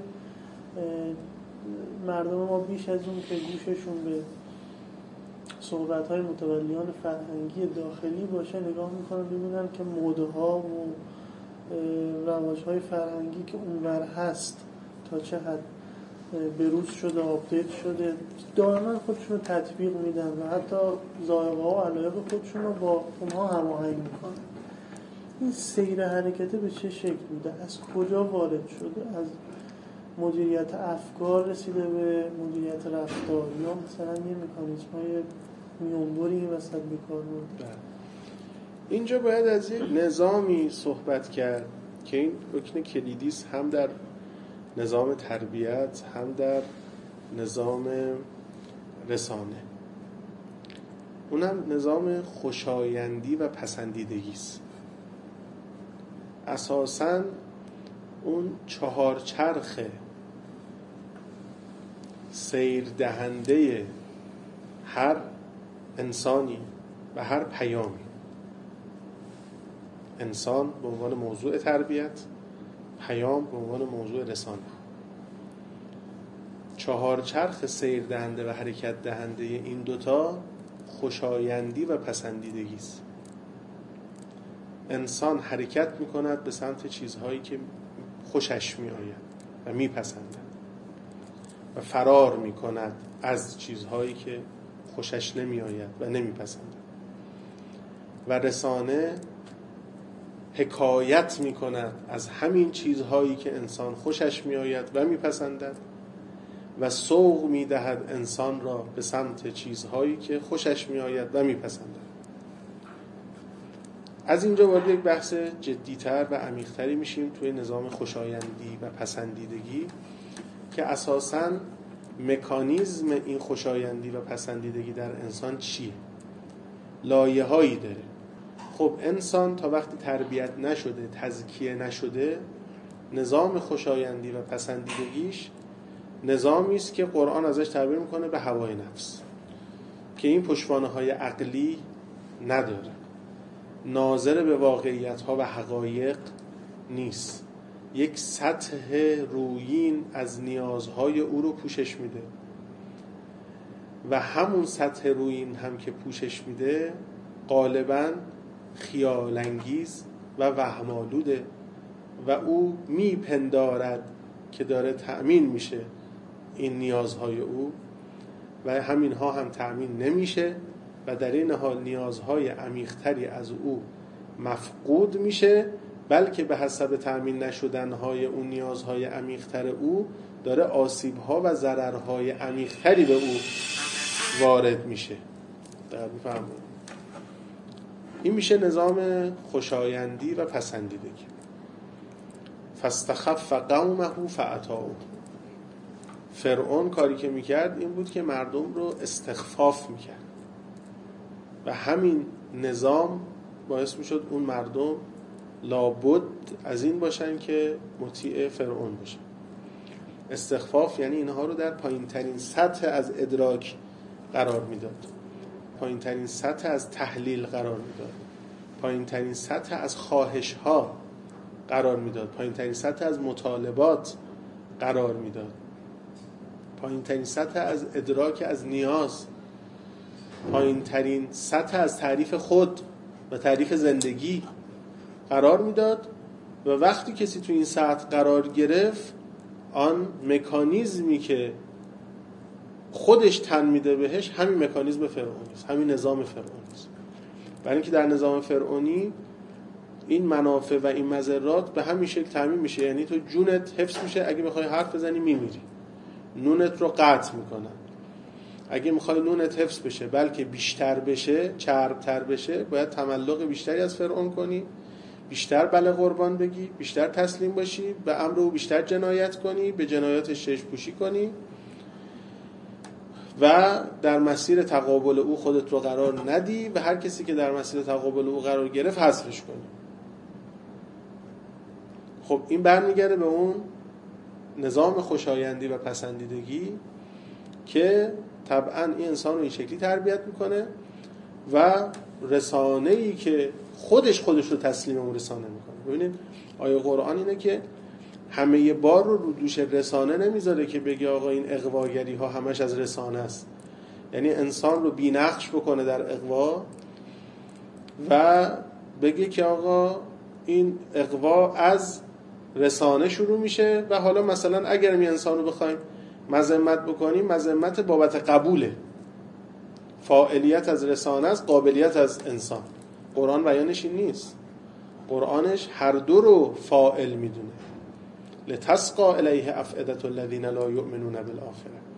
مردم ما بیش از اون که گوششون به صحبت های متولیان فرهنگی داخلی باشه نگاه میکنن ببینن که موده ها و رواج های فرهنگی که اونور هست تا چه حد بروز شده، آپدیت شده، دائما خودشون رو تطبیق میدن و حتی ذائقه ها و علایق خودشون رو با اونها هماهنگ میکنن. این سیر حرکته به چه شکل بوده؟ از کجا وارد شده؟ از مدیریت افکار رسیده به مدیریت رفتار یا مثلا یه مکانیزم های میانبری این وسط به کار برده؟ اینجا باید از یک نظامی صحبت کرد که این رکن کلیدی است، هم در نظام تربیت هم در نظام رسانه. اونم نظام خوشایندی و پسندیدگی است. اساساً اون چهار چرخ سیر دهنده هر انسانی و هر پیامی، انسان به عنوان موضوع تربیت، پیام به عنوان موضوع رسانه، چهار چرخ سیر دهنده و حرکت دهنده این دوتا خوشایندی و پسندیدگی است. انسان حرکت میکند به سمت چیزهایی که خوشش می آید و می پسندد و فرار می کند از چیزهایی که خوشش نمی آید و نمی پسندد. و رسانه حکایت می کند از همین چیزهایی که انسان خوشش می آید و می پسندد و سوق می دهد انسان را به سمت چیزهایی که خوشش می آید و می پسندد. از اینجا وارد یک بحث جدی‌تر و عمیق‌تری میشیم توی نظام خوشایندی و پسندیدگی که اساساً مکانیزم این خوشایندی و پسندیدگی در انسان چیه؟ لایه‌هایی داره. خب انسان تا وقتی تربیت نشده، تزکیه نشده، نظام خوشایندی و پسندیدگیش نظامی است که قرآن ازش تعبیر میکنه به هوای نفس که این پشتوانه‌های عقلی نداره، ناظر به واقعیت ها و حقایق نیست، یک سطح رویین از نیازهای او رو پوشش میده و همون سطح رویین هم که پوشش میده غالباً خیالانگیز و وهم‌آلوده و او میپندارد که داره تأمین میشه این نیازهای او و همینها هم تأمین نمیشه و در این حال نیازهای عمیق‌تری از او مفقود میشه، بلکه به حسب تأمین نشدنهای اون نیازهای عمیق‌تر او داره آسیب‌ها و ضررهای عمیق‌تری به او وارد میشه. در بفرمایید. این میشه نظام خوشایندی و پسندیدگی. فاستخف قومه فأطاعوه. فرعون کاری که میکرد این بود که مردم رو استخفاف میکرد و همین نظام باعث میشد اون مردم لابد از این باشن که مطیع فرعون باشن. استخفاف یعنی اینها رو در پایین ترین سطح از ادراک قرار میداد، پایین ترین سطح از تحلیل قرار میداد، پایین ترین سطح از خواهش ها قرار میداد، پایین ترین سطح از مطالبات قرار میداد، پایین ترین سطح از ادراک از نیاز، پایین ترین سطح از تعریف خود و تعریف زندگی قرار میداد و وقتی کسی تو این سطح قرار گرفت آن مکانیزمی که خودش تن میده بهش همین مکانیزم فرعونی است، همین نظام فرعونی است. برای اینکه در نظام فرعونی این منافع و این مضرات به همین شکل تامین میشه، یعنی تو جونت حفظ میشه، اگه میخوای حرف بزنی میمیری، نونت رو قطع میکنن. اگه میخوای نونت حفظ بشه بلکه بیشتر بشه، چربتر بشه، باید تملق بیشتری از فرعون کنی، بیشتر بله قربان بگی، بیشتر تسلیم باشی، به امر او بیشتر جنایت کنی، به جنایاتش چشم پوشی کنی و در مسیر تقابل او خودت رو قرار ندی و هر کسی که در مسیر تقابل او قرار گرفت حذفش کنی. خب این برمیگرده به اون نظام خوشایندی و پسندیدگی که طبعا این انسان رو این شکلی تربیت میکنه و رسانه‌ای که خودش خودش رو تسلیم اون رسانه میکنه. ببینید آیه قرآن اینه که همه بار رو رو دوش رسانه نمیذاره که بگه آقا این اغواگری ها همش از رسانه است، یعنی انسان رو بی‌نقش بکنه در اغوا و بگه که آقا این اغوا از رسانه شروع میشه و حالا مثلا اگر می انسان رو بخوایم مذمت بکنیم، مذمت بابت قبوله، فاعلیت از رسانه است، قابلیت از انسان. قرآن بیانش این نیست، قرآنش هر دو رو فاعل میدونه. لتسقى الیه افئدة الذین لا یؤمنون بالآخرة.